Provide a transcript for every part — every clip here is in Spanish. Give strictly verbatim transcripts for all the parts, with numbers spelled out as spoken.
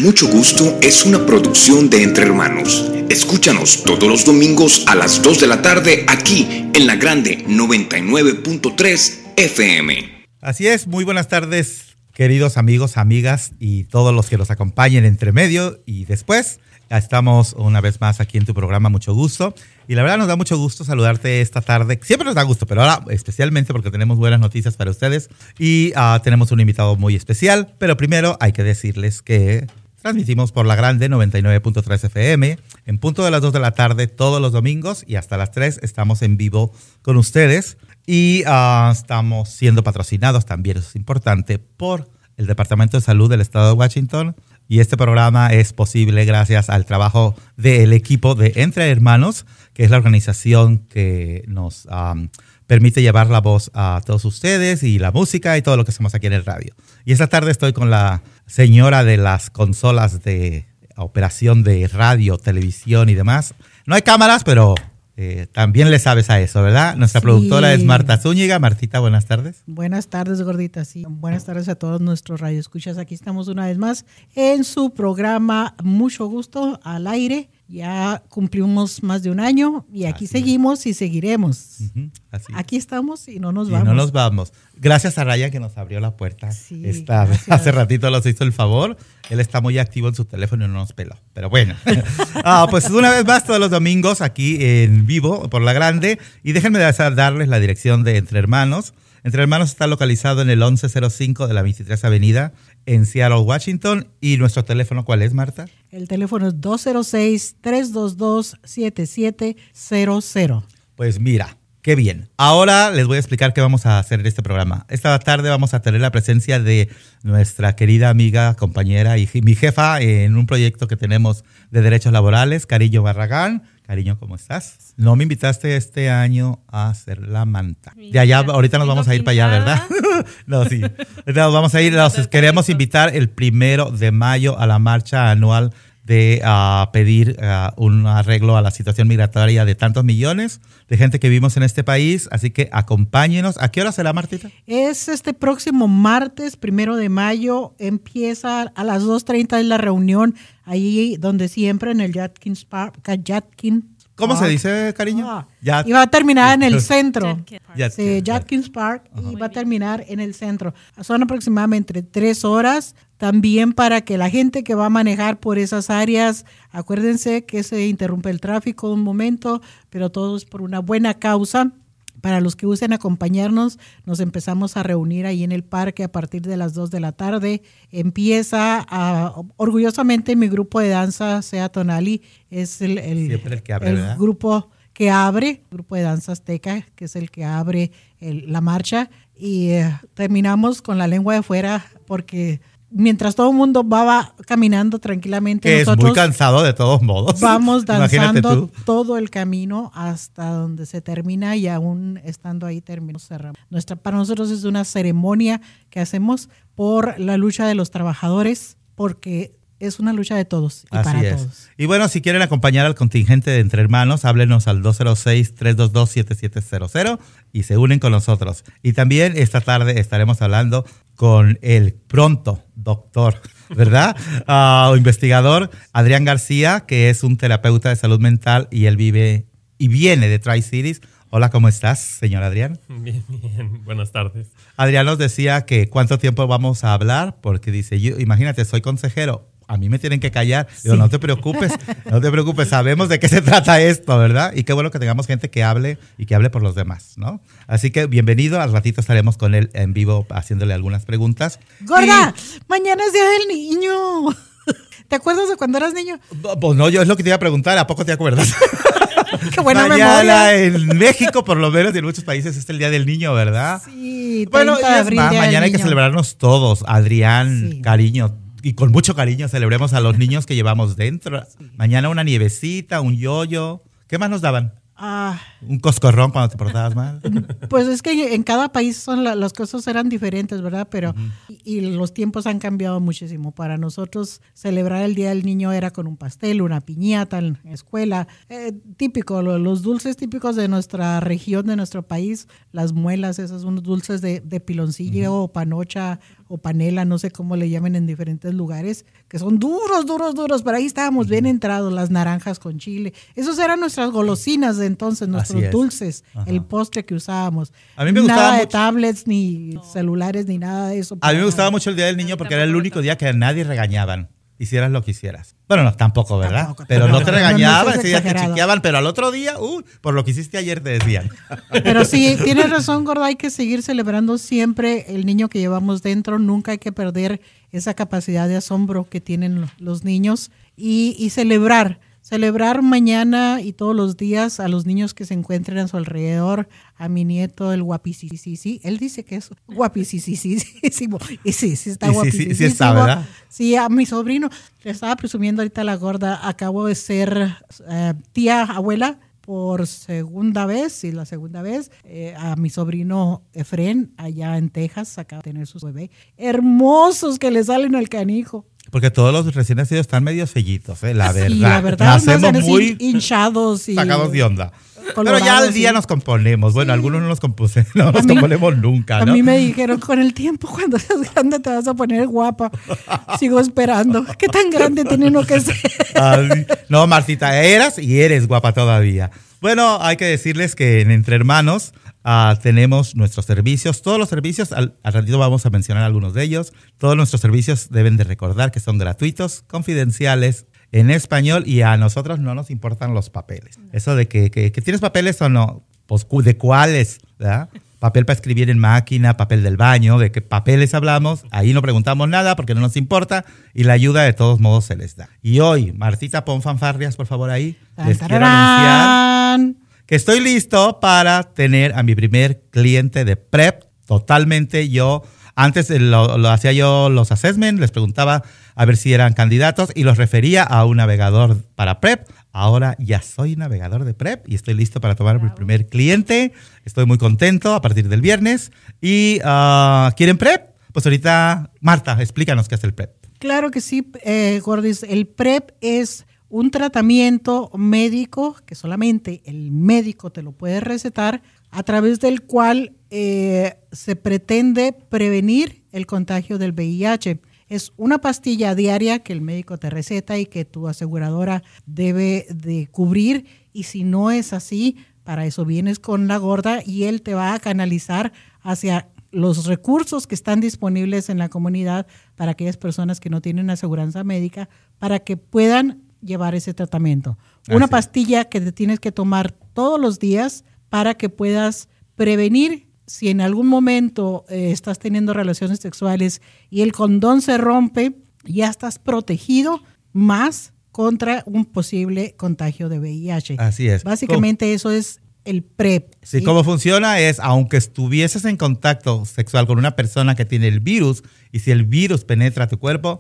Mucho Gusto es una producción de Entre Hermanos. Escúchanos todos los domingos a las dos de la tarde aquí en La Grande noventa y nueve punto tres F M. Así es, muy buenas tardes, queridos amigos, amigas y todos los que nos acompañen entre medio y después. Estamos una vez más aquí en tu programa Mucho Gusto y la verdad nos da mucho gusto saludarte esta tarde. Siempre nos da gusto, pero ahora especialmente porque tenemos buenas noticias para ustedes y uh, tenemos un invitado muy especial. Pero primero hay que decirles que transmitimos por La Grande noventa y nueve punto tres F M en punto de las dos de la tarde todos los domingos y hasta las tres estamos en vivo con ustedes y uh, estamos siendo patrocinados también, eso es importante, por el Departamento de Salud del Estado de Washington. Y este programa es posible gracias al trabajo del equipo de Entre Hermanos, que es la organización que nos um, permite llevar la voz a todos ustedes y la música y todo lo que hacemos aquí en el radio. Y esta tarde estoy con la señora de las consolas de operación de radio, televisión y demás. No hay cámaras, pero eh, también le sabes a eso, ¿verdad? Nuestra sí. productora es Marta Zúñiga. Martita, buenas tardes. Buenas tardes, gordita. Sí, buenas tardes a todos nuestros radioescuchas. Aquí estamos una vez más en su programa Mucho Gusto al aire. Ya cumplimos más de un año y aquí Así seguimos es. y seguiremos. Uh-huh. Así aquí estamos y no nos vamos. Y no nos vamos. Gracias a Ryan que nos abrió la puerta. Sí, Esta, hace ratito nos hizo el favor. Él está muy activo en su teléfono y no nos peló. Pero bueno, ah, pues una vez más todos los domingos aquí en vivo por La Grande. Y déjenme darles la dirección de Entre Hermanos. Entre Hermanos está localizado en el once cero cinco de la veintitrés Avenida en Seattle, Washington. ¿Y nuestro teléfono cuál es, Marta? El teléfono es dos cero seis, tres dos dos, siete siete cero cero. Pues mira, qué bien. Ahora les voy a explicar qué vamos a hacer en este programa. Esta tarde vamos a tener la presencia de nuestra querida amiga, compañera y mi jefa en un proyecto que tenemos de derechos laborales, Cariño Barragán. Cariño, ¿cómo estás? No me invitaste este año a hacer la manta. De allá, ahorita nos vamos a ir para allá, ¿verdad? No, sí. Ahorita nos vamos a ir, los queremos invitar el primero de mayo a la marcha anual de uh, pedir uh, un arreglo a la situación migratoria de tantos millones de gente que vivimos en este país. Así que acompáñenos. ¿A qué hora será, Martita? Es este próximo martes, primero de mayo. Empieza a las dos treinta de la reunión, ahí donde siempre en el Jadkins Park. Jadkins ¿Cómo Park. se dice, cariño? Ah, y va a terminar en el centro. Jadkins, sí, Jadkins Park. Uh-huh. Y va a terminar en el centro. Son aproximadamente tres horas. También para que la gente que va a manejar por esas áreas, acuérdense que se interrumpe el tráfico un momento, pero todo es por una buena causa. Para los que gusten acompañarnos, nos empezamos a reunir ahí en el parque a partir de las dos de la tarde. Empieza a, orgullosamente mi grupo de danza, Sea Tonali, es el, el, el, que abre, el grupo que abre, grupo de danza azteca, que es el que abre el, la marcha. Y eh, terminamos con la lengua de fuera porque mientras todo el mundo va, va caminando tranquilamente, que nosotros es muy cansado de todos modos. Vamos danzando todo el camino hasta donde se termina y aún estando ahí terminamos, cerramos. Nuestra, para nosotros es una ceremonia que hacemos por la lucha de los trabajadores, porque es una lucha de todos y Así para es. todos. Y bueno, si quieren acompañar al contingente de Entre Hermanos, háblenos al dos cero seis, tres dos dos, siete siete cero cero y se unen con nosotros. Y también esta tarde estaremos hablando con el pronto doctor, ¿verdad? Uh, investigador Adrián García, que es un terapeuta de salud mental y él vive y viene de Tri-Cities. Hola, ¿cómo estás, señor Adrián? Bien, bien. Buenas tardes. Adrián nos decía que cuánto tiempo vamos a hablar, porque dice, yo, imagínate, soy consejero, a mí me tienen que callar. Sí. Digo, no te preocupes, no te preocupes, sabemos de qué se trata esto, ¿verdad? Y qué bueno que tengamos gente que hable y que hable por los demás, ¿no? Así que bienvenido, al ratito estaremos con él en vivo haciéndole algunas preguntas. Gorda, y mañana es Día del Niño. ¿Te acuerdas de cuando eras niño? Pues no, yo es lo que te iba a preguntar, ¿a poco te acuerdas? Qué buena Mañana memoria. En México, por lo menos, y en muchos países, es el Día del Niño, ¿verdad? Sí, bueno, y es más, mañana hay niño. que celebrarnos todos. Adrián, sí. Cariño, y con mucho cariño celebremos a los niños que llevamos dentro. Sí. Mañana una nievecita, un yoyo. ¿Qué más nos daban? Ah, un coscorrón cuando te portabas mal. Pues es que en cada país son la, las cosas eran diferentes, ¿verdad? Pero uh-huh. y los tiempos han cambiado muchísimo. Para nosotros celebrar el Día del Niño era con un pastel, una piñata en la escuela, eh, típico, los dulces típicos de nuestra región, de nuestro país, las muelas, esos unos dulces de, de piloncillo uh-huh. o panocha o panela, no sé cómo le llamen en diferentes lugares, que son duros, duros, duros, pero ahí estábamos bien entrados, las naranjas con chile. Esos eran nuestras golosinas de entonces, nuestros dulces, Ajá. el postre que usábamos. A mí me nada gustaba de mucho. tablets, ni no. celulares, ni nada de eso. A mí me gustaba mucho el Día del Niño porque era el único día que a nadie regañaban. Hicieras lo que hicieras. Bueno, no, tampoco, ¿verdad? Tampoco, pero tampoco, no te regañaban, ese día te chiqueaban, pero al otro día, uh, por lo que hiciste ayer te decían. Pero sí, tienes razón, Gorda, hay que seguir celebrando siempre el niño que llevamos dentro. Nunca hay que perder esa capacidad de asombro que tienen los niños y, y celebrar. Celebrar mañana y todos los días a los niños que se encuentren a su alrededor, a mi nieto, el guapisísimo. Él dice que es guapisísimo. Y sí, sí está guapisísimo. Sí, sí, sí está, ¿verdad? Sí, a mi sobrino, le estaba presumiendo ahorita la Gorda, acabo de ser uh, tía, abuela, por segunda vez, y la segunda vez, eh, a mi sobrino Efren, allá en Texas, acaba de tener su bebé. Hermosos que le salen al canijo. Porque todos los recién nacidos están medio sellitos, ¿eh? La verdad. Sí, la verdad. Nacemos muy hinchados y sacados de onda. Pero ya al día sí. nos componemos. Bueno, sí. algunos no nos compuse, no nos mí, componemos nunca, ¿no? A mí me dijeron, con el tiempo, cuando seas grande te vas a poner guapa. Sigo esperando. ¿Qué tan grande tiene uno que ser? Ay, no, Marcita, eras y eres guapa todavía. Bueno, hay que decirles que en Entre Hermanos uh, tenemos nuestros servicios. Todos los servicios, al, al ratito vamos a mencionar algunos de ellos. Todos nuestros servicios deben de recordar que son gratuitos, confidenciales, en español, y a nosotros no nos importan los papeles. Eso de que, que, que tienes papeles o no, pues de cuáles, ¿verdad? Papel para escribir en máquina, papel del baño, de qué papeles hablamos, ahí no preguntamos nada porque no nos importa y la ayuda de todos modos se les da. Y hoy, Martita, pon fanfarrias, por favor, ahí. Les quiero anunciar que estoy listo para tener a mi primer cliente de PrEP, totalmente yo. Antes lo, lo hacía yo los assessments, les preguntaba a ver si eran candidatos y los refería a un navegador para PrEP. Ahora ya soy navegador de PrEP y estoy listo para tomar wow. mi primer cliente. Estoy muy contento a partir del viernes. ¿Y uh, quieren PrEP? Pues ahorita, Marta, explícanos qué es el PrEP. Claro que sí, eh, Gordis. El PrEP es un tratamiento médico que solamente el médico te lo puede recetar, a través del cual eh, se pretende prevenir el contagio del V I H. Es una pastilla diaria que el médico te receta y que tu aseguradora debe de cubrir, y si no es así, para eso vienes con la Gorda y él te va a canalizar hacia los recursos que están disponibles en la comunidad para aquellas personas que no tienen aseguranza médica, para que puedan llevar ese tratamiento. Así una pastilla que te tienes que tomar todos los días para que puedas prevenir si en algún momento eh, estás teniendo relaciones sexuales y el condón se rompe, ya estás protegido más contra un posible contagio de V I H. Así es. Básicamente ¿Cómo? Eso es el PrEP. Sí, ¿sí? Cómo funciona es, aunque estuvieses en contacto sexual con una persona que tiene el virus, y si el virus penetra tu cuerpo,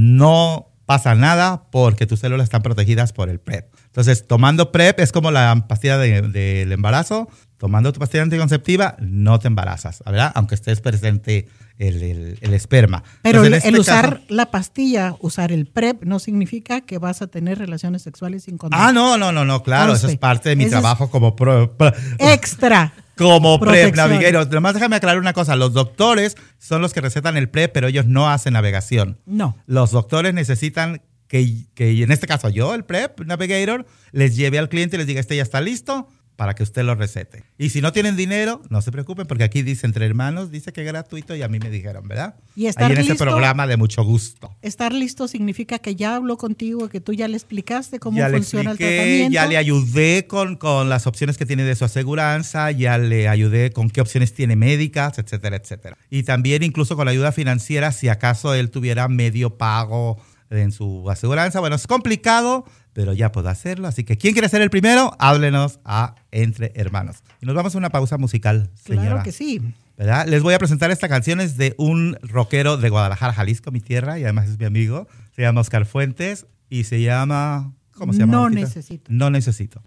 no pasa nada porque tus células están protegidas por el PrEP. Entonces, tomando PrEP es como la pastilla del de, de embarazo. Tomando tu pastilla anticonceptiva, no te embarazas, ¿verdad? Aunque estés presente el, el, el esperma. Pero Entonces, el, el este usar caso, la pastilla, usar el PrEP, no significa que vas a tener relaciones sexuales sin condón. Ah, no, no, no, no, claro. Entonces, eso es parte de mi trabajo es como pro, pro, extra. Como PrEP Navigator. Además, déjame aclarar una cosa. Los doctores son los que recetan el PrEP, pero ellos no hacen navegación. No. Los doctores necesitan que, que en este caso yo, el PrEP Navigator, les lleve al cliente y les diga, este ya está listo, para que usted lo recete. Y si no tienen dinero, no se preocupen, porque aquí dice Entre Hermanos, dice que es gratuito y a mí me dijeron, ¿verdad? Y estar Ahí en listo, ese programa de mucho gusto. Estar listo significa que ya habló contigo, que tú ya le explicaste cómo ya funciona expliqué, el tratamiento. Ya le ayudé con, con las opciones que tiene de su aseguranza, ya le ayudé con qué opciones tiene médicas, etcétera, etcétera. Y también incluso con la ayuda financiera, si acaso él tuviera medio pago en su aseguranza. Bueno, es complicado, pero ya puedo hacerlo. Así que, ¿quién quiere ser el primero? Háblenos a Entre Hermanos. Y nos vamos a una pausa musical, señora. Claro que sí. ¿Verdad? Les voy a presentar esta canción. Es de un rockero de Guadalajara, Jalisco, mi tierra, y además es mi amigo. Se llama Oscar Fuentes y se llama... ¿Cómo se llama? No Martita? necesito. No necesito.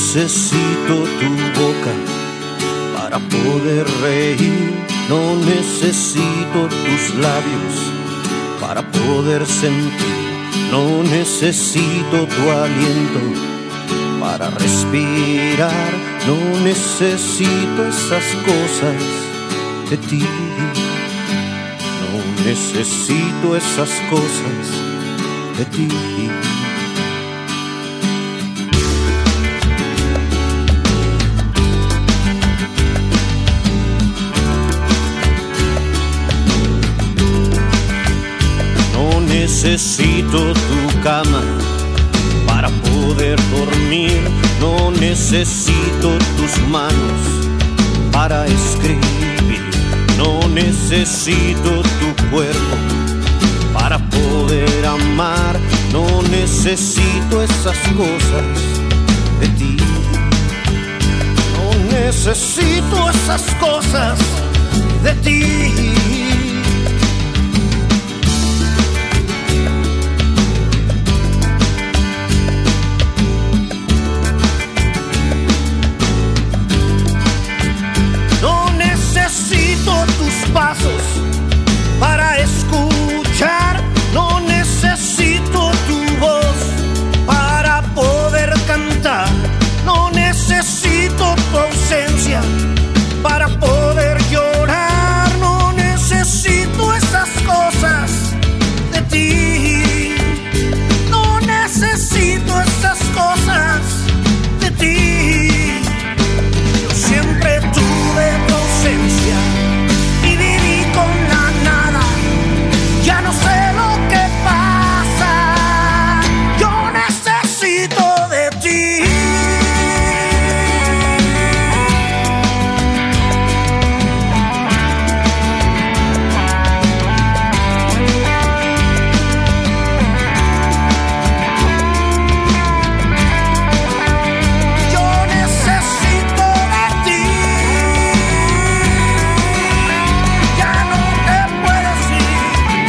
necesito tu boca para poder reír, no necesito tus labios para poder sentir, no necesito tu aliento para respirar, no necesito esas cosas de ti, no necesito esas cosas de ti. Necesito tu cama para poder dormir, no necesito tus manos para escribir, no necesito tu cuerpo para poder amar, no necesito esas cosas de ti, no necesito esas cosas de ti. Pasos para escuchar, no necesito tu voz para poder cantar, no necesito tu ausencia para poder llorar, no necesito esas cosas de ti, no necesito esas cosas de ti. Yo siempre tuve tu ausencia, ya no sé lo que pasa, yo necesito de ti. Yo necesito de ti. Ya no te puedes ir.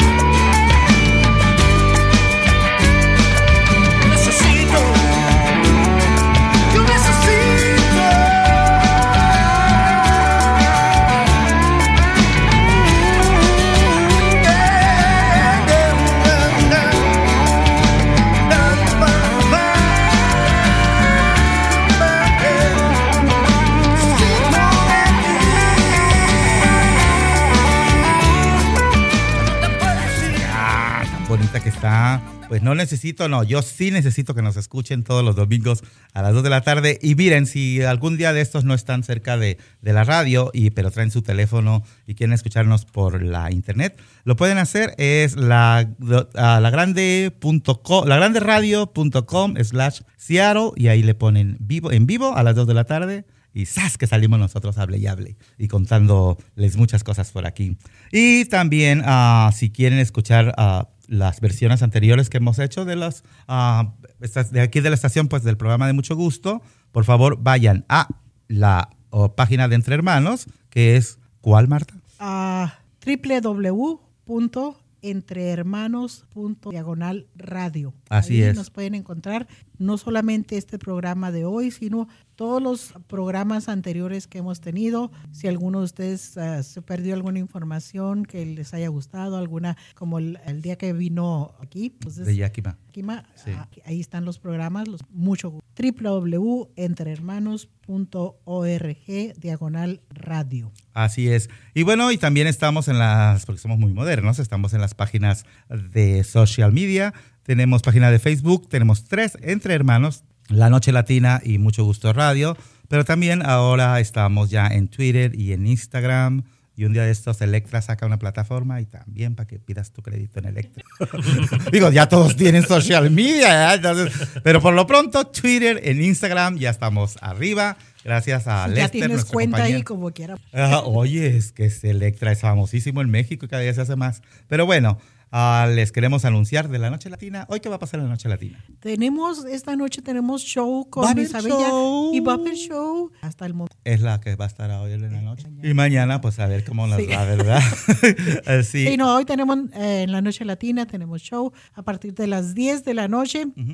Bonita que está, pues no necesito, no, yo sí necesito que nos escuchen todos los domingos a las dos de la tarde. Y miren, si algún día de estos no están cerca de, de la radio, y pero traen su teléfono y quieren escucharnos por la internet, lo pueden hacer, es la, la grande punto com, la grande radio punto com slash Seattle, y ahí le ponen vivo, en vivo a las dos de la tarde. Y ¡zas! Que salimos nosotros, hable y hable, y contándoles muchas cosas por aquí. Y también, uh, si quieren escuchar uh, las versiones anteriores que hemos hecho de las uh, de aquí de la estación, pues del programa de Mucho Gusto, por favor vayan a la uh, página de Entre Hermanos, que es, ¿cuál, Marta? Uh, doble u doble u doble u punto entrehermanos punto diagonal radio. Así Ahí es. nos pueden encontrar no solamente este programa de hoy, sino todos los programas anteriores que hemos tenido. Si alguno de ustedes uh, se perdió alguna información que les haya gustado, alguna, como el, el día que vino aquí, pues de Yakima. Yakima, Sí. uh, ahí están los programas, los mucho gusto. doble u doble u doble u punto entrehermanos punto org diagonal radio. Así es. Y bueno, y también estamos en las, porque somos muy modernos, estamos en las páginas de social media. Tenemos página de Facebook, tenemos tres, Entre Hermanos, La Noche Latina y Mucho Gusto Radio. Pero también ahora estamos ya en Twitter y en Instagram. Y un día de estos Electra saca una plataforma y también para que pidas tu crédito en Electra. Digo, ya todos tienen social media, ¿eh? Entonces, pero por lo pronto Twitter, en Instagram ya estamos arriba. Gracias a ya Lester, tienes nuestra cuenta compañera. ahí como quiera. Ah, oye, es que ese Electra es famosísimo en México y cada día se hace más. Pero bueno, uh, les queremos anunciar de la Noche Latina. ¿Hoy qué va a pasar en la Noche Latina? Tenemos, esta noche tenemos show ¿Va a con haber Isabella show? y va a haber show hasta el momento. Es la que va a estar hoy en la noche. Mañana. Y mañana, pues a ver cómo nos Sí. va, ¿verdad? sí. Sí, no, hoy tenemos, eh, en la Noche Latina tenemos show a partir de las diez de la noche. Uh-huh.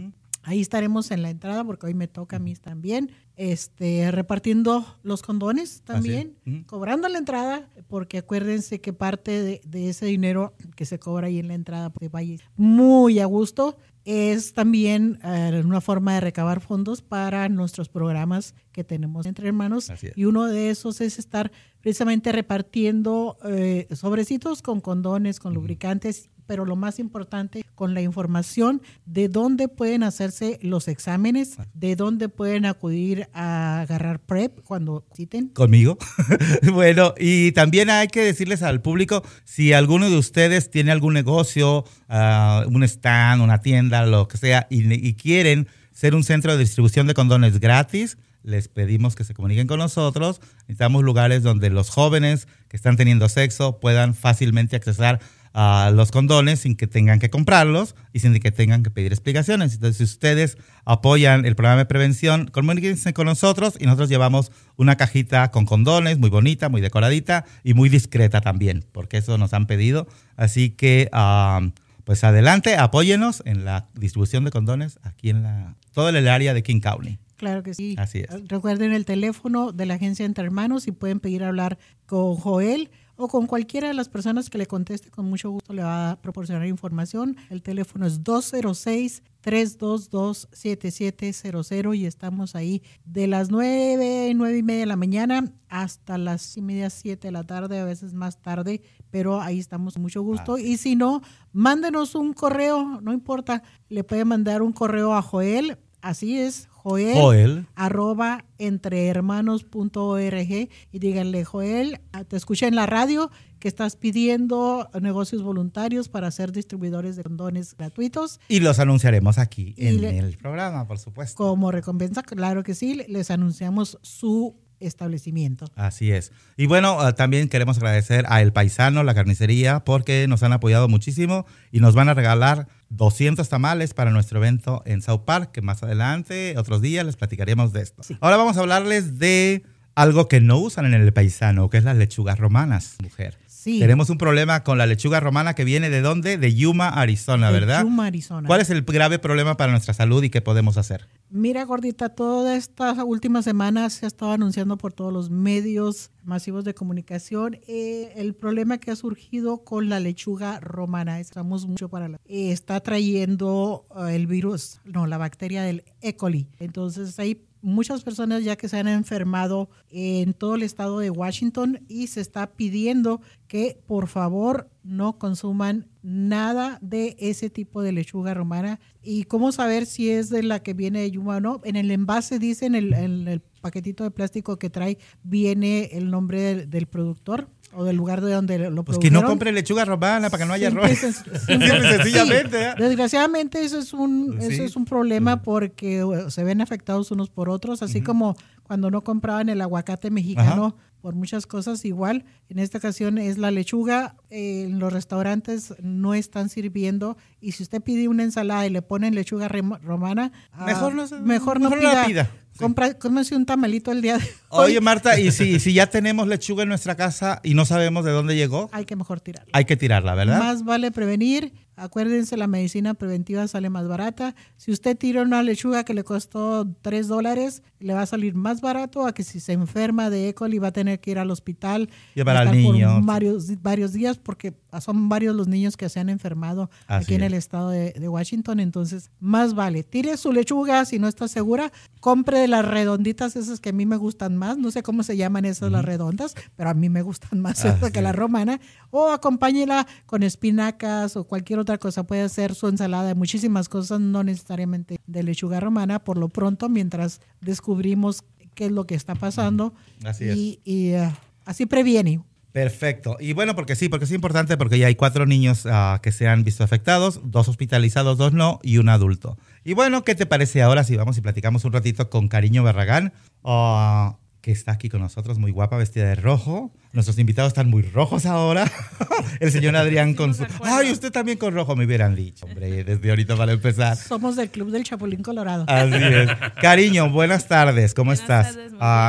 Ahí estaremos en la entrada porque hoy me toca a mí también, este, repartiendo los condones también, uh-huh. cobrando la entrada, porque acuérdense que parte de, de ese dinero que se cobra ahí en la entrada, porque vaya muy a gusto, es también uh, una forma de recabar fondos para nuestros programas que tenemos entre hermanos. Y uno de esos es estar precisamente repartiendo eh, sobrecitos con condones, con uh-huh. lubricantes, pero lo más importante, con la información de dónde pueden hacerse los exámenes, de dónde pueden acudir a agarrar PrEP cuando citen. Conmigo. Bueno, y también hay que decirles al público, si alguno de ustedes tiene algún negocio, uh, un stand, una tienda, lo que sea, y, y quieren ser un centro de distribución de condones gratis, les pedimos que se comuniquen con nosotros. Necesitamos lugares donde los jóvenes que están teniendo sexo puedan fácilmente accesar a los condones sin que tengan que comprarlos y sin que tengan que pedir explicaciones. Entonces, si ustedes apoyan el programa de prevención, comuníquense con nosotros y nosotros llevamos una cajita con condones muy bonita, muy decoradita y muy discreta también, porque eso nos han pedido. Así que, um, pues adelante, apóyenos en la distribución de condones aquí en la, todo el área de King County. Claro que sí. Así es. Recuerden el teléfono de la agencia Entre Hermanos y pueden pedir hablar con Joel o con cualquiera de las personas que le conteste. Con mucho gusto le va a proporcionar información. El teléfono es dos cero seis, tres dos dos, siete siete cero cero y estamos ahí de las nueve, nueve y media de la mañana hasta las y media, siete de la tarde, a veces más tarde, pero ahí estamos con mucho gusto. Ah. Y si no, mándenos un correo, no importa, le puede mandar un correo a Joel. Así es, Joel, Joel. arroba entrehermanos punto org y díganle, Joel, te escuché en la radio que estás pidiendo negocios voluntarios para ser distribuidores de condones gratuitos. Y los anunciaremos aquí y en le, el programa, por supuesto. Como recompensa, claro que sí, les anunciamos su establecimiento. Así es. Y bueno, uh, también queremos agradecer a El Paisano, la carnicería, porque nos han apoyado muchísimo y nos van a regalar doscientos tamales para nuestro evento en South Park, que más adelante, otros días, les platicaremos de esto. Sí. Ahora vamos a hablarles de algo que no usan en El Paisano, que es las lechugas romanas, mujer. Sí. Tenemos un problema con la lechuga romana que viene ¿de dónde? De Yuma, Arizona, de ¿verdad? Yuma, Arizona. ¿Cuál es el grave problema para nuestra salud y qué podemos hacer? Mira, gordita, todas estas últimas semanas se ha estado anunciando por todos los medios masivos de comunicación eh, el problema que ha surgido con la lechuga romana. Estamos mucho para la... Eh, está trayendo uh, el virus, no, la bacteria del E. coli. Entonces hay muchas personas ya que se han enfermado en todo el estado de Washington y se está pidiendo que por favor no consuman nada de ese tipo de lechuga romana. ¿Y cómo saber si es de la que viene de Yuma o no? En el envase dice, en el, en el paquetito de plástico que trae, viene el nombre del, del productor o del lugar de donde lo pues produjeron. Que no compre lechuga romana para que no haya error. Sencillamente. Sí, desgraciadamente eso es un, sí. eso es un problema porque se ven afectados unos por otros, así uh-huh. como cuando no compraban el aguacate mexicano. Ajá. Por muchas cosas igual. En esta ocasión es la lechuga. Eh, en los restaurantes no están sirviendo. Y si usted pide una ensalada y le ponen lechuga rem- romana, mejor no, uh, mejor no mejor pida. No la pida. Sí. Compra, cómese un tamalito el día de hoy. Oye, Marta, y si, si ya tenemos lechuga en nuestra casa y no sabemos de dónde llegó, hay que mejor tirarla. Hay que tirarla, ¿verdad? Más vale prevenir. Acuérdense, la medicina preventiva sale más barata. Si usted tira una lechuga que le costó tres dólares, le va a salir más barato a que si se enferma de E. coli va a tener que ir al hospital. Llevar al niño. Por varios, varios días porque son varios los niños que se han enfermado Así aquí es. en el estado de, de Washington. Entonces, más vale. Tire su lechuga si no está segura. Compre de las redonditas esas que a mí me gustan más. No sé cómo se llaman esas, uh-huh. las redondas, pero a mí me gustan más esas que la romana. O acompáñela con espinacas o cualquier otra cosa. Puede hacer su ensalada de muchísimas cosas, no necesariamente de lechuga romana, por lo pronto, mientras descubrimos qué es lo que está pasando. Así y, es. Y uh, así previene. Perfecto. Y bueno, porque sí, porque es importante, porque ya hay cuatro niños uh, que se han visto afectados, dos hospitalizados, dos no, y un adulto. Y bueno, ¿qué te parece ahora si vamos y platicamos un ratito con Cariño Barragán? Uh, que está aquí con nosotros, muy guapa, vestida de rojo. Nuestros invitados están muy rojos ahora. El señor Adrián con su... ¡Ay, usted también con rojo! Me hubieran dicho, hombre, desde ahorita para empezar. Somos del Club del Chapulín Colorado. Así es. Cariño, buenas tardes. ¿Cómo buenas estás? Tardes, muy uh, bien, gracias.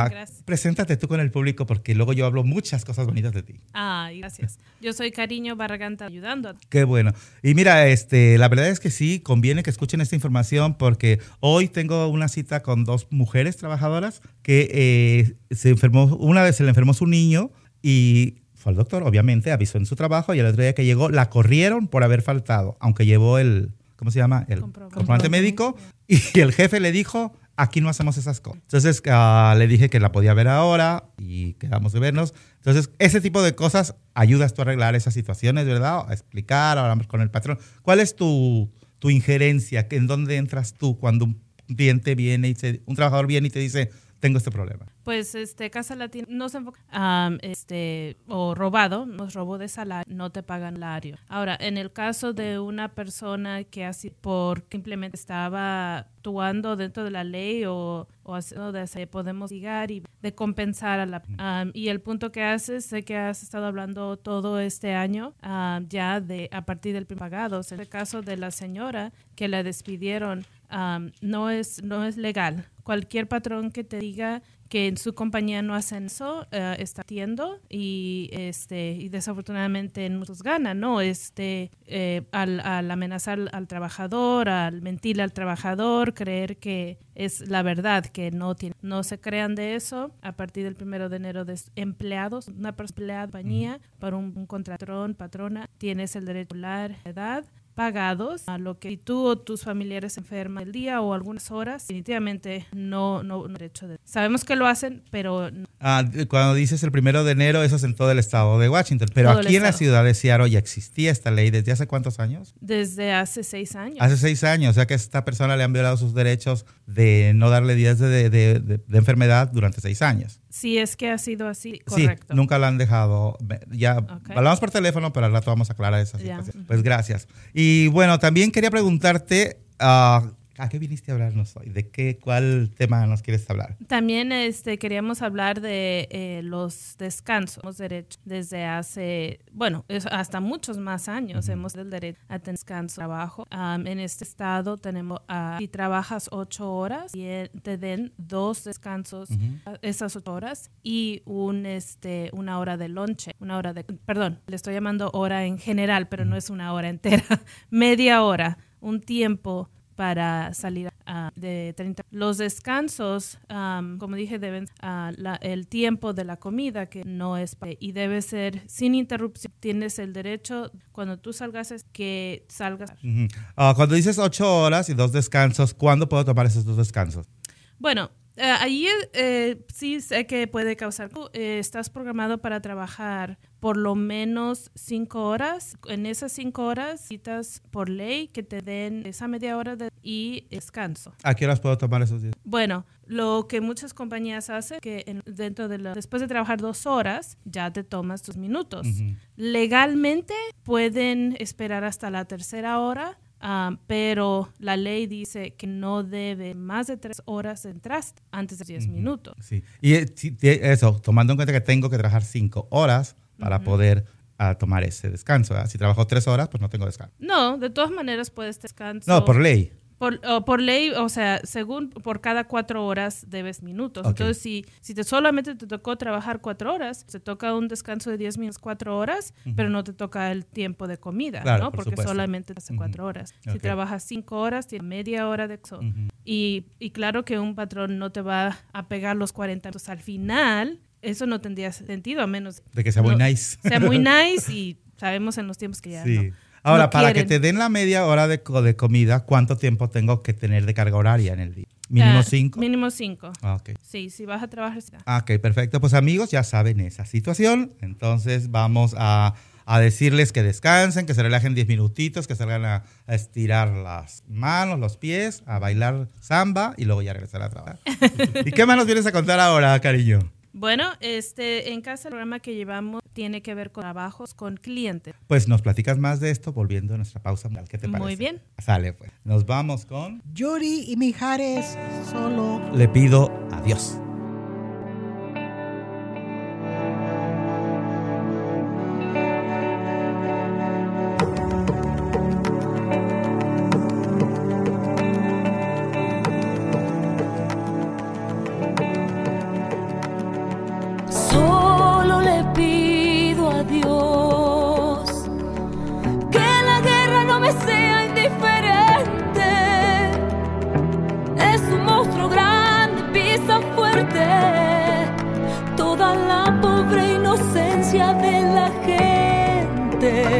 preséntate tú con el público porque luego yo hablo muchas cosas bonitas de ti. Ay, gracias. Yo soy Cariño Barragán ayudando. Qué bueno. Y mira, este, la verdad es que sí, conviene que escuchen esta información porque hoy tengo una cita con dos mujeres trabajadoras que eh, se enfermó, una vez se le enfermó su niño y fue al doctor, obviamente, avisó en su trabajo y el otro día que llegó la corrieron por haber faltado, aunque llevó el, ¿cómo se llama? El comprobante médico y el jefe le dijo, aquí no hacemos esas cosas. Entonces uh, le dije que la podía ver ahora y quedamos de vernos. Entonces ese tipo de cosas ayudas tú a arreglar esas situaciones, ¿verdad? A explicar, hablamos con el patrón. ¿Cuál es tu, tu injerencia? ¿En dónde entras tú cuando un cliente viene y se, un trabajador viene y te dice, tengo este problema? Pues este Casa Latina no se enfoca um, este o robado, nos robó de salario, no te pagan salario. Ahora, en el caso de una persona que así por simplemente estaba actuando dentro de la ley o, o haciendo de ese, podemos llegar y de compensar a la um, y el punto que haces, sé que has estado hablando todo este año um, ya de a partir del primer pagado. En el caso de la señora que la despidieron, um, no es no es legal. Cualquier patrón que te diga que en su compañía no hacen eso, uh, está atiendo y este y desafortunadamente muchos ganan, ¿no? Este eh, al, al amenazar al, al trabajador, al mentirle al trabajador, creer que es la verdad, que no tiene, no se crean de eso. A partir del primero de enero de empleados, una persona empleada compañía para un, un contratrón, patrona, tienes el derecho a la edad pagados, a lo que si tú o tus familiares se enferman el día o algunas horas, definitivamente no, no, no derecho de. Sabemos que lo hacen, pero no. Ah, cuando dices el primero de enero, eso es en todo el estado de Washington, pero todo aquí en la ciudad de Seattle ya existía esta ley desde hace ¿cuántos años? Desde hace seis años. Hace seis años, o sea que a esta persona le han violado sus derechos de no darle días de, de, de, de enfermedad durante seis años. Si es que ha sido así, correcto. Sí, nunca la han dejado. Ya okay. Hablamos por teléfono, pero al rato vamos a aclarar esa situación. Yeah. Pues gracias. Y bueno, también quería preguntarte, uh, ¿a qué viniste a hablarnos hoy? ¿De qué, cuál tema nos quieres hablar? También este, queríamos hablar de eh, los descansos. Hemos derecho desde hace, bueno, hasta muchos más años uh-huh. hemos el derecho a tener descanso, trabajo. Um, en este estado tenemos, uh, si trabajas ocho horas, y te den dos descansos, uh-huh. esas ocho horas, y un, este, una hora de lonche, una hora de, perdón, le estoy llamando hora en general, pero uh-huh. no es una hora entera, media hora, un tiempo para salir uh, de treinta. Los descansos, um, como dije, deben uh, la, el tiempo de la comida que no es y debe ser sin interrupción. Tienes el derecho cuando tú salgas que salgas. Uh-huh. Uh, cuando dices ocho horas y dos descansos, ¿cuándo puedo tomar esos dos descansos? Bueno. Uh, ahí eh, sí sé que puede causar. Eh, estás programado para trabajar por lo menos cinco horas. En esas cinco horas necesitas por ley que te den esa media hora de, y descanso. ¿A qué horas puedo tomar esos días? Bueno, lo que muchas compañías hacen que en, dentro de la, después de trabajar dos horas ya te tomas tus minutos. Uh-huh. Legalmente pueden esperar hasta la tercera hora. Um, pero la ley dice que no debe más de tres horas entrar antes de diez uh-huh. minutos. Sí. Y eso, tomando en cuenta que tengo que trabajar cinco horas para uh-huh. poder uh, tomar ese descanso. ¿verdad? Si trabajo tres horas, pues no tengo descanso. No, de todas maneras puedes descansar. No, por ley. Por, o por ley, o sea, según por cada cuatro horas debes minutos. Okay. Entonces, si, si te solamente te tocó trabajar cuatro horas, te toca un descanso de diez minutos, cuatro horas, uh-huh. pero no te toca el tiempo de comida, claro, ¿no? por Porque supuesto. solamente hace uh-huh. cuatro horas. Okay. Si trabajas cinco horas, tienes media hora de eso. Uh-huh. Y, y claro que un patrón no te va a pegar los cuarenta minutos al final. Eso no tendría sentido, a menos de que sea no, muy nice. Sea muy nice y sabemos en los tiempos que ya sí. no. Ahora, no para quieren. que te den la media hora de, de comida, ¿cuánto tiempo tengo que tener de carga horaria en el día? ¿Mínimo cinco? Uh, mínimo cinco. Ah, okay. Sí, si vas a trabajar. Sí. Ah, ok, perfecto. Pues amigos, ya saben esa situación. Entonces vamos a, a decirles que descansen, que se relajen diez minutitos, que salgan a, a estirar las manos, los pies, a bailar samba y luego ya regresar a trabajar. ¿Y qué más nos vienes a contar ahora, cariño? Bueno, este, en casa el programa que llevamos tiene que ver con trabajos con clientes. Pues nos platicas más de esto volviendo a nuestra pausa. ¿Qué te parece? Muy bien. Sale pues. Nos vamos con... Yuri y Mijares, solo... Le pido adiós.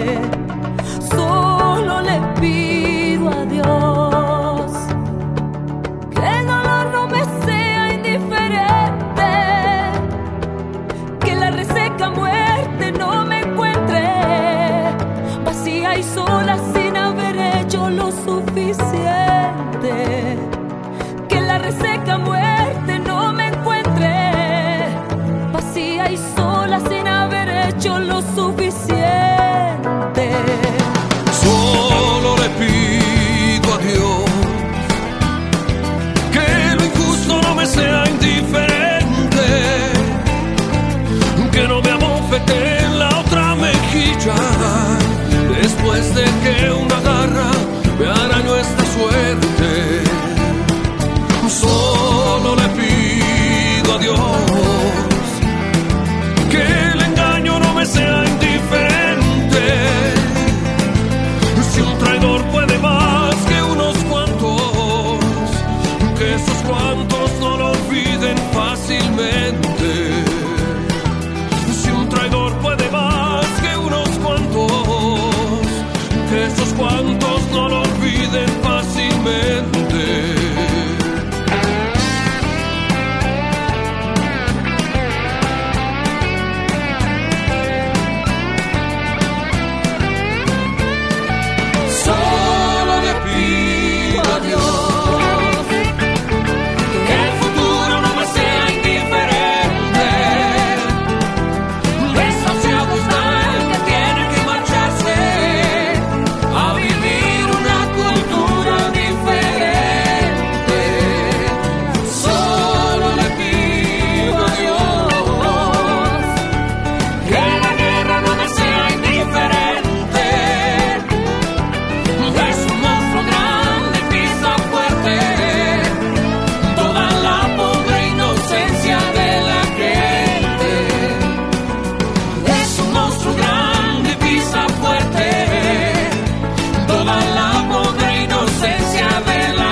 Solo le pido a Dios que el dolor no me sea indiferente, que la reseca muerte no me encuentre vacía y sola sin haber hecho lo suficiente, que la reseca muerte no me encuentre vacía y sola sin haber hecho lo suficiente. Solo le pido a Dios que lo injusto no me sea indiferente, que no me abofete en la otra mejilla después de que una garra me arañó esta suerte. Solo le pido a Dios que el engaño no me sea indiferente. Si un traidor puede más que unos cuantos, que esos cuantos no lo olviden fácilmente. Si un traidor puede más que unos cuantos, que esos cuantos no lo olviden fácilmente. Solo le pido a Dios que el futuro no me sea indiferente. Desahuciado está el que tiene que marcharse a vivir una cultura diferente. Solo le pido a Dios que la guerra no me sea indiferente. Es un monstruo grande, pisa fuerte toda la pobre inocencia de la gente. Es un monstruo grande, pisa fuerte toda la pobre inocencia de la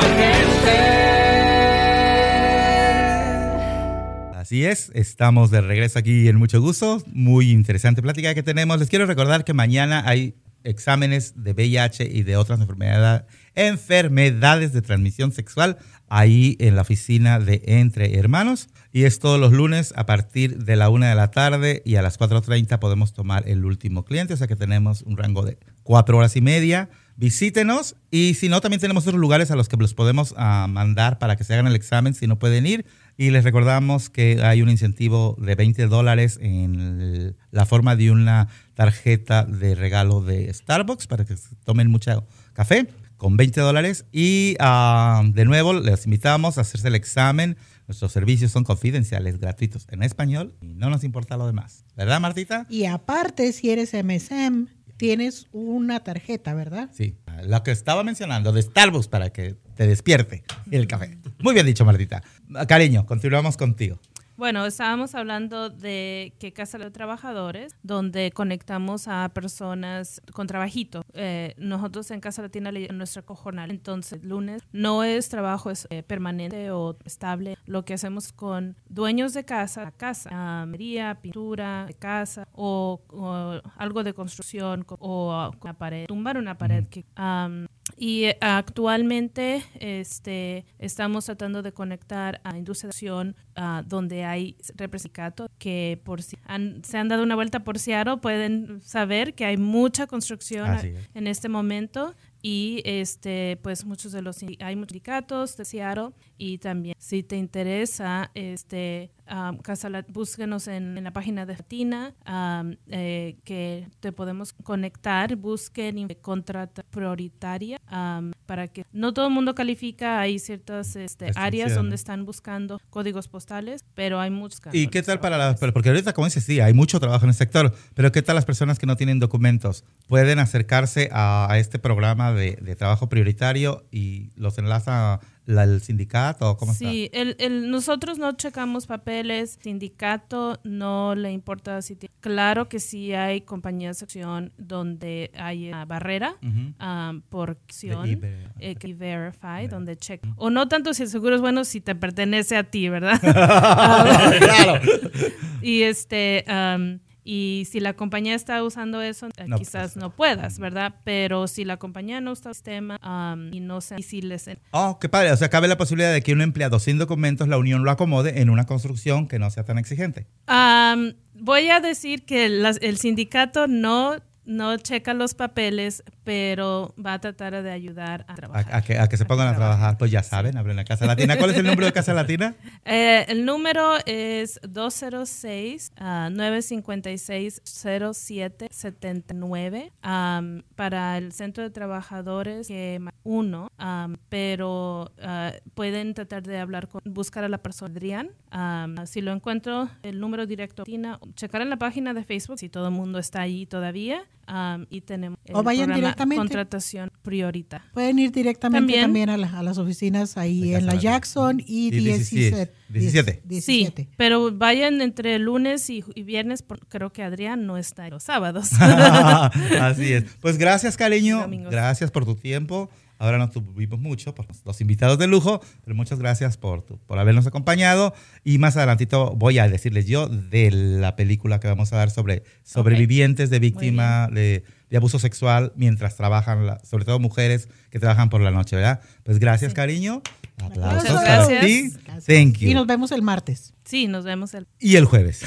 gente. Así es, estamos de regreso aquí en Mucho Gusto. Muy interesante plática que tenemos. Les quiero recordar que mañana hay exámenes de V I H y de otras enfermedad- enfermedades de transmisión sexual ahí en la oficina de Entre Hermanos. Y es todos los lunes a partir de la una de la tarde y a las cuatro treinta podemos tomar el último cliente. O sea que tenemos un rango de cuatro horas y media. Visítenos y si no, también tenemos otros lugares a los que los podemos uh, mandar para que se hagan el examen si no pueden ir. Y les recordamos que hay un incentivo de veinte dólares en el, la forma de una tarjeta de regalo de Starbucks para que tomen mucho café con veinte dólares. Y uh, de nuevo les invitamos a hacerse el examen. Nuestros servicios son confidenciales, gratuitos en español y no nos importa lo demás. ¿Verdad, Martita? Y aparte, si eres M S M, tienes una tarjeta, ¿verdad? Sí, lo que estaba mencionando de Starbucks para que te despierte el café. Muy bien dicho, Martita. Cariño, continuamos contigo. Bueno, estábamos hablando de que Casa de Trabajadores, donde conectamos a personas con trabajito. Eh, nosotros en Casa Latina le llamamos nuestra cojornal. Entonces, lunes no es trabajo es, eh, permanente o estable. Lo que hacemos con dueños de casa, casa, uh, pintura de casa o, o algo de construcción o una pared, tumbar una pared. Mm. Que, um, y eh, actualmente este, estamos tratando de conectar a industria de acción uh, donde hay representados que por si han, se han dado una vuelta por Seattle pueden saber que hay mucha construcción en este momento y este pues muchos de los hay muchos sindicatos de Seattle y también si te interesa este um, Casa Latina, búsquenos en, en la página de Latina um, eh, que te podemos conectar, busquen contrata prioritaria um, para que no todo el mundo califica, hay ciertas este, áreas donde están buscando códigos postales, pero hay muchos casos. ¿Y qué tal para las, porque ahorita como dices, sí, hay mucho trabajo en el sector, pero qué tal las personas que no tienen documentos? ¿Pueden acercarse a, a este programa de, de trabajo prioritario y los enlaza la, el sindicato? ¿Cómo sí, está? el, el, nosotros no checamos papeles, sindicato no le importa si tiene. Claro que sí hay compañías de acción donde hay una barrera uh-huh. um, por acción, eh, que verify, yeah. donde check. Uh-huh. O no tanto si el seguro es bueno, si te pertenece a ti, ¿verdad? um, claro. Y este... Um, Y si la compañía está usando eso, no, quizás pues, no puedas, ¿verdad? Pero si la compañía no usa el sistema um, y no se... Si les... Oh, qué padre. O sea, cabe la posibilidad de que un empleado sin documentos, la unión lo acomode en una construcción que no sea tan exigente. Um, voy a decir que las, el sindicato no... No checa los papeles, pero va a tratar de ayudar a trabajar. A, a, que, a que se pongan a, a trabajar. Pues ya saben, sí. Abren la Casa Latina. ¿Cuál es el número de Casa Latina? Eh, el número es dos cero seis, nueve cinco seis, cero siete siete nueve um, para el Centro de Trabajadores uno, um, pero uh, pueden tratar de hablar con, buscar a la persona Adrián. Um, si lo encuentro, el número directo, checar en la página de Facebook si todo el mundo está ahí todavía. Um, y tenemos el o vayan directamente. Contratación prioritaria. Pueden ir directamente también, también a, la, a las oficinas ahí en la Jackson y diecisiete. diecisiete. diecisiete. Sí, pero vayan entre lunes y, y viernes, por, creo que Adrián no está los sábados. Así es. Pues gracias, cariño. Gracias por tu tiempo. Ahora no tuvimos mucho por los invitados de lujo, pero muchas gracias por, tu, por habernos acompañado. Y más adelantito voy a decirles yo de la película que vamos a dar sobre sobrevivientes okay. de víctima de, de abuso sexual mientras trabajan, la, sobre todo mujeres que trabajan por la noche, ¿verdad? Pues gracias, sí. cariño. Aplausos para ti. Thank you. Y nos vemos el martes. Sí, nos vemos el... Y el jueves.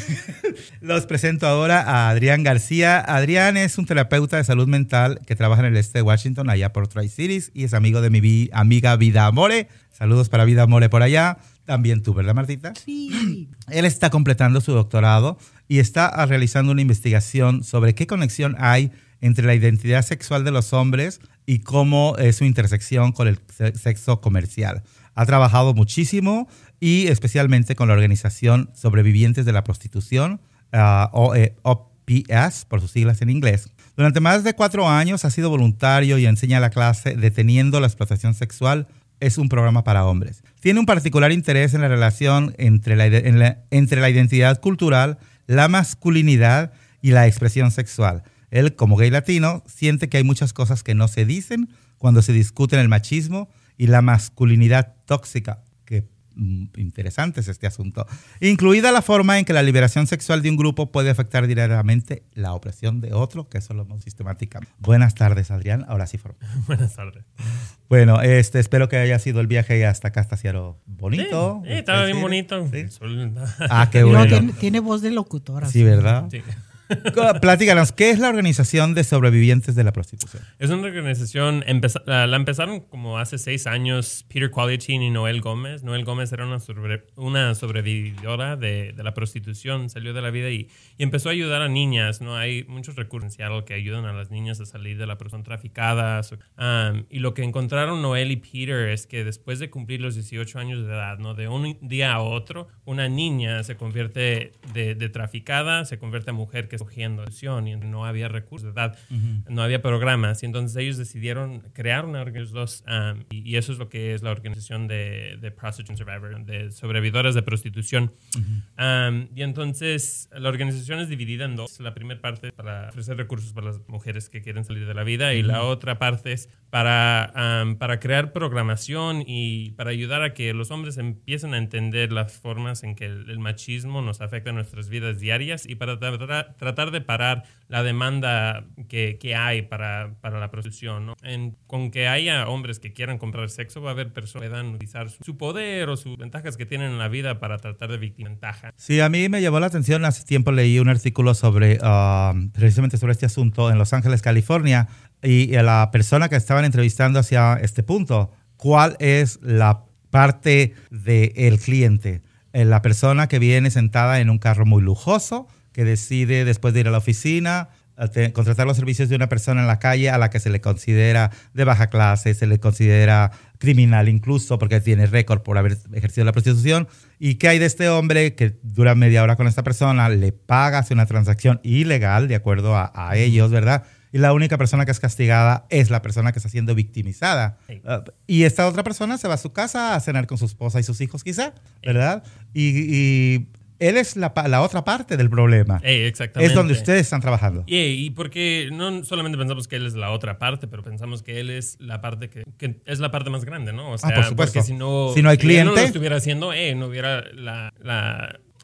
Los presento ahora a Adrián García. Adrián es un terapeuta de salud mental que trabaja en el este de Washington, allá por Tri-Cities, y es amigo de mi vi- amiga Vida Amore. Saludos para Vida Amore por allá. También tú, ¿verdad, Martita? Sí. Él está completando su doctorado y está realizando una investigación sobre qué conexión hay entre la identidad sexual de los hombres y cómo es su intersección con el sexo comercial. Ha trabajado muchísimo y especialmente con la organización Sobrevivientes de la Prostitución, uh, o, eh, O P S, por sus siglas en inglés. Durante más de cuatro años ha sido voluntario y enseña la clase Deteniendo la Explotación Sexual. Es un programa para hombres. Tiene un particular interés en la relación entre la, en la, entre la identidad cultural, la masculinidad y la expresión sexual. Él, como gay latino, siente que hay muchas cosas que no se dicen cuando se discuten el machismo y la masculinidad tóxica. Qué mm, interesante es este asunto. Incluida la forma en que la liberación sexual de un grupo puede afectar directamente la opresión de otro, que eso lo hemos sistemáticamente. Buenas tardes, Adrián. Ahora sí, forma. Buenas tardes. Bueno, este, espero que haya sido el viaje hasta acá, hasta Seattle bonito. Sí, sí estaba bien bonito. ¿Sí? Ah, qué bueno. Tiene, tiene voz de locutora. Sí, ¿verdad? Sí. Platícanos, ¿qué es la Organización de Sobrevivientes de la Prostitución? Es una organización, empeza, la empezaron como hace seis años Peter Qualitin y Noel Gómez. Noel Gómez era una, sobre, una sobrevividora de, de la prostitución, salió de la vida y, y empezó a ayudar a niñas. ¿No? Hay muchos recursos en Seattle que ayudan a las niñas a salir de la prostitución traficadas. Um, y lo que encontraron Noel y Peter es que después de cumplir los dieciocho años de edad, ¿no? de un día a otro, una niña se convierte de, de traficada, se convierte a mujer que cogiendo y no había recursos de edad, uh-huh. no había programas y entonces ellos decidieron crear una organización um, y, y eso es lo que es la organización de, de Prostitution Survivor, de sobrevividoras de prostitución. Uh-huh. Um, y entonces la organización es dividida en dos. La primera parte es para ofrecer recursos para las mujeres que quieren salir de la vida uh-huh. y la otra parte es para, um, para crear programación y para ayudar a que los hombres empiecen a entender las formas en que el, el machismo nos afecta en nuestras vidas diarias y para tra- tratar de parar la demanda que, que hay para, para la prostitución, ¿no? En, con que haya hombres que quieran comprar sexo, va a haber personas que puedan utilizar su, su poder o sus ventajas que tienen en la vida para tratar de victimizar. Sí, a mí me llamó la atención. Hace tiempo leí un artículo sobre, uh, precisamente sobre este asunto en Los Ángeles, California, y, y a la persona que estaban entrevistando hacia este punto, ¿cuál es la parte del cliente? Eh, la persona que viene sentada en un carro muy lujoso, que decide después de ir a la oficina te, contratar los servicios de una persona en la calle a la que se le considera de baja clase, se le considera criminal incluso porque tiene récord por haber ejercido la prostitución. ¿Y qué hay de este hombre que dura media hora con esta persona? Le paga, hace una transacción ilegal de acuerdo a, a ellos, ¿verdad? Y la única persona que es castigada es la persona que está siendo victimizada. Sí. Uh, y esta otra persona se va a su casa a cenar con su esposa y sus hijos quizá, ¿verdad? Y... y él es la, la otra parte del problema. Hey, exactamente. Es donde ustedes están trabajando. Y, y porque no solamente pensamos que él es la otra parte, pero pensamos que él es la parte que, que es la parte más grande, ¿no? O sea, ah, por supuesto. Porque si no, si no hay cliente, si él no lo estuviera haciendo, eh, no hubiera la, la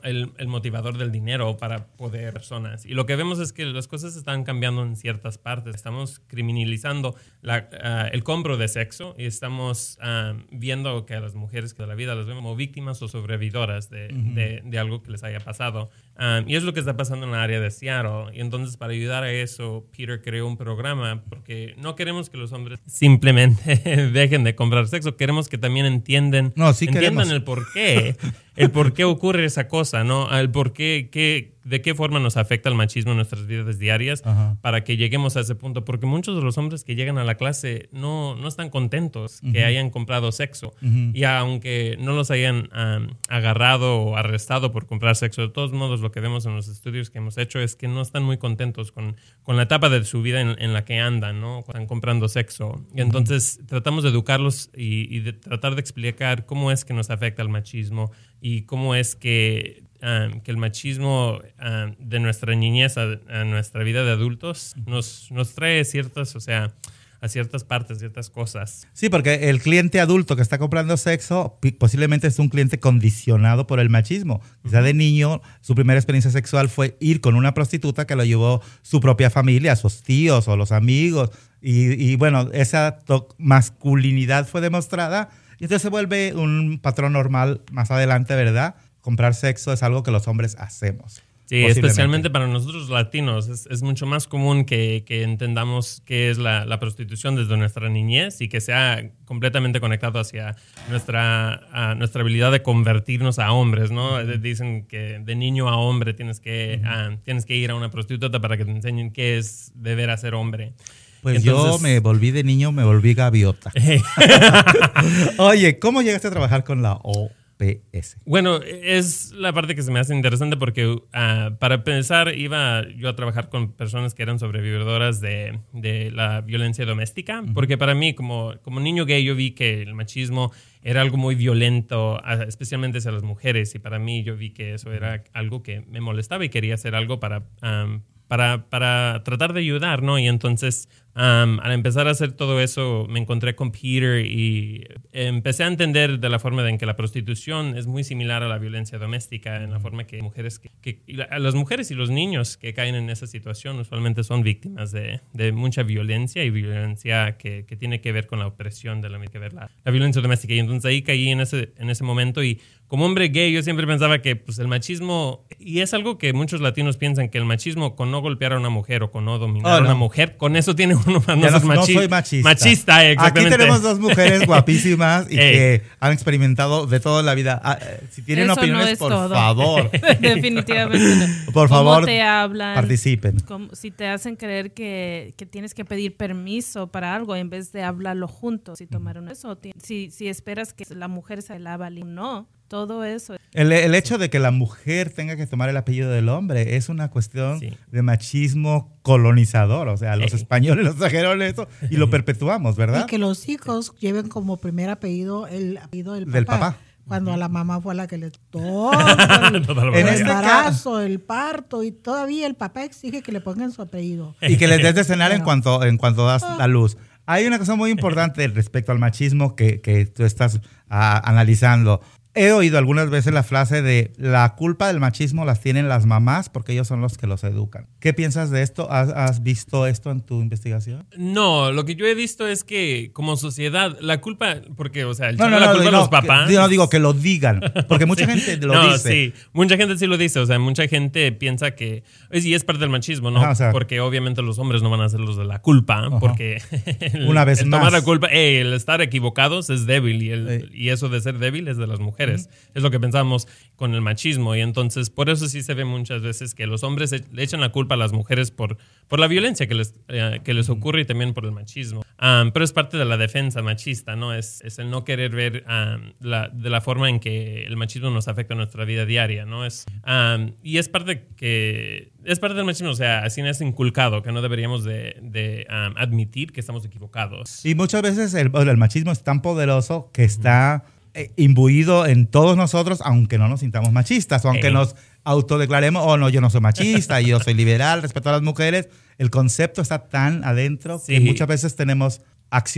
el, el motivador del dinero para poder personas. Y lo que vemos es que las cosas están cambiando en ciertas partes. Estamos criminalizando la, uh, el compro de sexo y estamos uh, viendo que a las mujeres que de la vida las vemos como víctimas o sobrevividoras de, uh-huh. de, de algo que les haya pasado. Um, y es lo que está pasando en la área de Seattle. Y entonces, para ayudar a eso, Peter creó un programa porque no queremos que los hombres simplemente dejen de comprar sexo. Queremos que también entienden, no, sí entiendan el por qué. El por qué ocurre esa cosa, ¿no? El por qué, qué, de qué forma nos afecta el machismo en nuestras vidas diarias. Ajá. Para que lleguemos a ese punto. Porque muchos de los hombres que llegan a la clase no, no están contentos uh-huh. que hayan comprado sexo. Uh-huh. Y aunque no los hayan um, agarrado o arrestado por comprar sexo, de todos modos lo que vemos en los estudios que hemos hecho es que no están muy contentos con, con la etapa de su vida en, en la que andan, ¿no? Están comprando sexo. Y entonces uh-huh. tratamos de educarlos y, y de tratar de explicar cómo es que nos afecta el machismo y cómo es que, um, que el machismo um, de nuestra niñez a, a nuestra vida de adultos nos, nos trae ciertas, o sea, a ciertas partes, ciertas cosas. Sí, porque el cliente adulto que está comprando sexo posiblemente es un cliente condicionado por el machismo. Quizá de niño su primera experiencia sexual fue ir con una prostituta que lo llevó su propia familia, sus tíos o los amigos. Y, y bueno, esa to- masculinidad fue demostrada. Y entonces se vuelve un patrón normal más adelante, ¿verdad? Comprar sexo es algo que los hombres hacemos. Sí, especialmente para nosotros latinos. Es, es mucho más común que, que entendamos qué es la, la prostitución desde nuestra niñez y que sea completamente conectado hacia nuestra, uh, nuestra habilidad de convertirnos a hombres, ¿no? Uh-huh. Dicen que de niño a hombre tienes que, uh-huh. uh, tienes que ir a una prostituta para que te enseñen qué es deber a ser hombre. Pues entonces, yo me volví de niño, me volví gaviota. Oye, ¿cómo llegaste a trabajar con la O P S? Bueno, es la parte que se me hace interesante porque uh, para empezar iba yo a trabajar con personas que eran sobrevividoras de, de la violencia doméstica, uh-huh. porque para mí como, como niño gay yo vi que el machismo era algo muy violento, especialmente hacia las mujeres, y para mí yo vi que eso era algo que me molestaba y quería hacer algo para... Um, Para, para tratar de ayudar, ¿no? Y entonces, um, al empezar a hacer todo eso, me encontré con Peter y empecé a entender de la forma en que la prostitución es muy similar a la violencia doméstica, en la forma que mujeres, que, que las mujeres y los niños que caen en esa situación usualmente son víctimas de, de mucha violencia y violencia que, que tiene que ver con la opresión de la, que ver la, la violencia doméstica. Y entonces ahí caí en ese, en ese momento y como hombre gay yo siempre pensaba que pues, el machismo, y es algo que muchos latinos piensan, que el machismo con no golpear a una mujer o con no dominar oh, no. a una mujer, con eso tiene uno para no, no, ser machi- no soy machista. Machista, exactamente. Aquí tenemos dos mujeres guapísimas y hey. que han experimentado de todo en la vida. Ah, si tienen eso opiniones, no es por todo. favor. Definitivamente no. Por favor, ¿Cómo te hablan? Participen. Como, si te hacen creer que, que tienes que pedir permiso para algo en vez de hablarlo juntos y tomar un eso. Si, si esperas que la mujer se lava el no. Todo eso. El, el hecho de que la mujer tenga que tomar el apellido del hombre es una cuestión sí. de machismo colonizador. O sea, los hey. españoles los trajeron eso y lo perpetuamos, ¿verdad? Y que los hijos lleven como primer apellido el apellido del papá. Del papá. Cuando a la mamá fue la que le tocó el, el embarazo, el parto, y todavía el papá exige que le pongan su apellido. Y que les des de cenar bueno. en cuanto en cuanto das la luz. Hay una cosa muy importante respecto al machismo que, que tú estás uh, analizando. He oído algunas veces la frase de la culpa del machismo las tienen las mamás porque ellos son los que los educan. ¿Qué piensas de esto? ¿Has, has visto esto en tu investigación? No, lo que yo he visto es que como sociedad, la culpa, porque, o sea, el no, no, la no, culpa no, de los papás. Que, yo no digo que lo digan, porque mucha sí. gente lo no, dice. Sí, mucha gente sí lo dice, o sea, mucha gente piensa que, y es parte del machismo, ¿no? Ajá, o sea, porque obviamente los hombres no van a ser los de la culpa, ajá. porque el, una vez el más. tomar la culpa, hey, el estar equivocados es débil y, el, hey. y eso de ser débil es de las mujeres. Uh-huh. Es lo que pensamos con el machismo, y entonces por eso sí se ve muchas veces que los hombres le echan la culpa a las mujeres por, por la violencia que les, eh, que les ocurre y también por el machismo. Um, pero es parte de la defensa machista, ¿no? Es, es el no querer ver um, la, de la forma en que el machismo nos afecta a nuestra vida diaria, ¿no? Es, um, y es parte que es parte del machismo, o sea, así es inculcado, que no deberíamos de, de um, admitir que estamos equivocados. Y muchas veces el, el machismo es tan poderoso que está imbuido en todos nosotros, aunque no nos sintamos machistas, o aunque eh. nos autodeclaremos, oh no, yo no soy machista, yo soy liberal, respeto a las mujeres. El concepto está tan adentro sí. que muchas veces tenemos acciones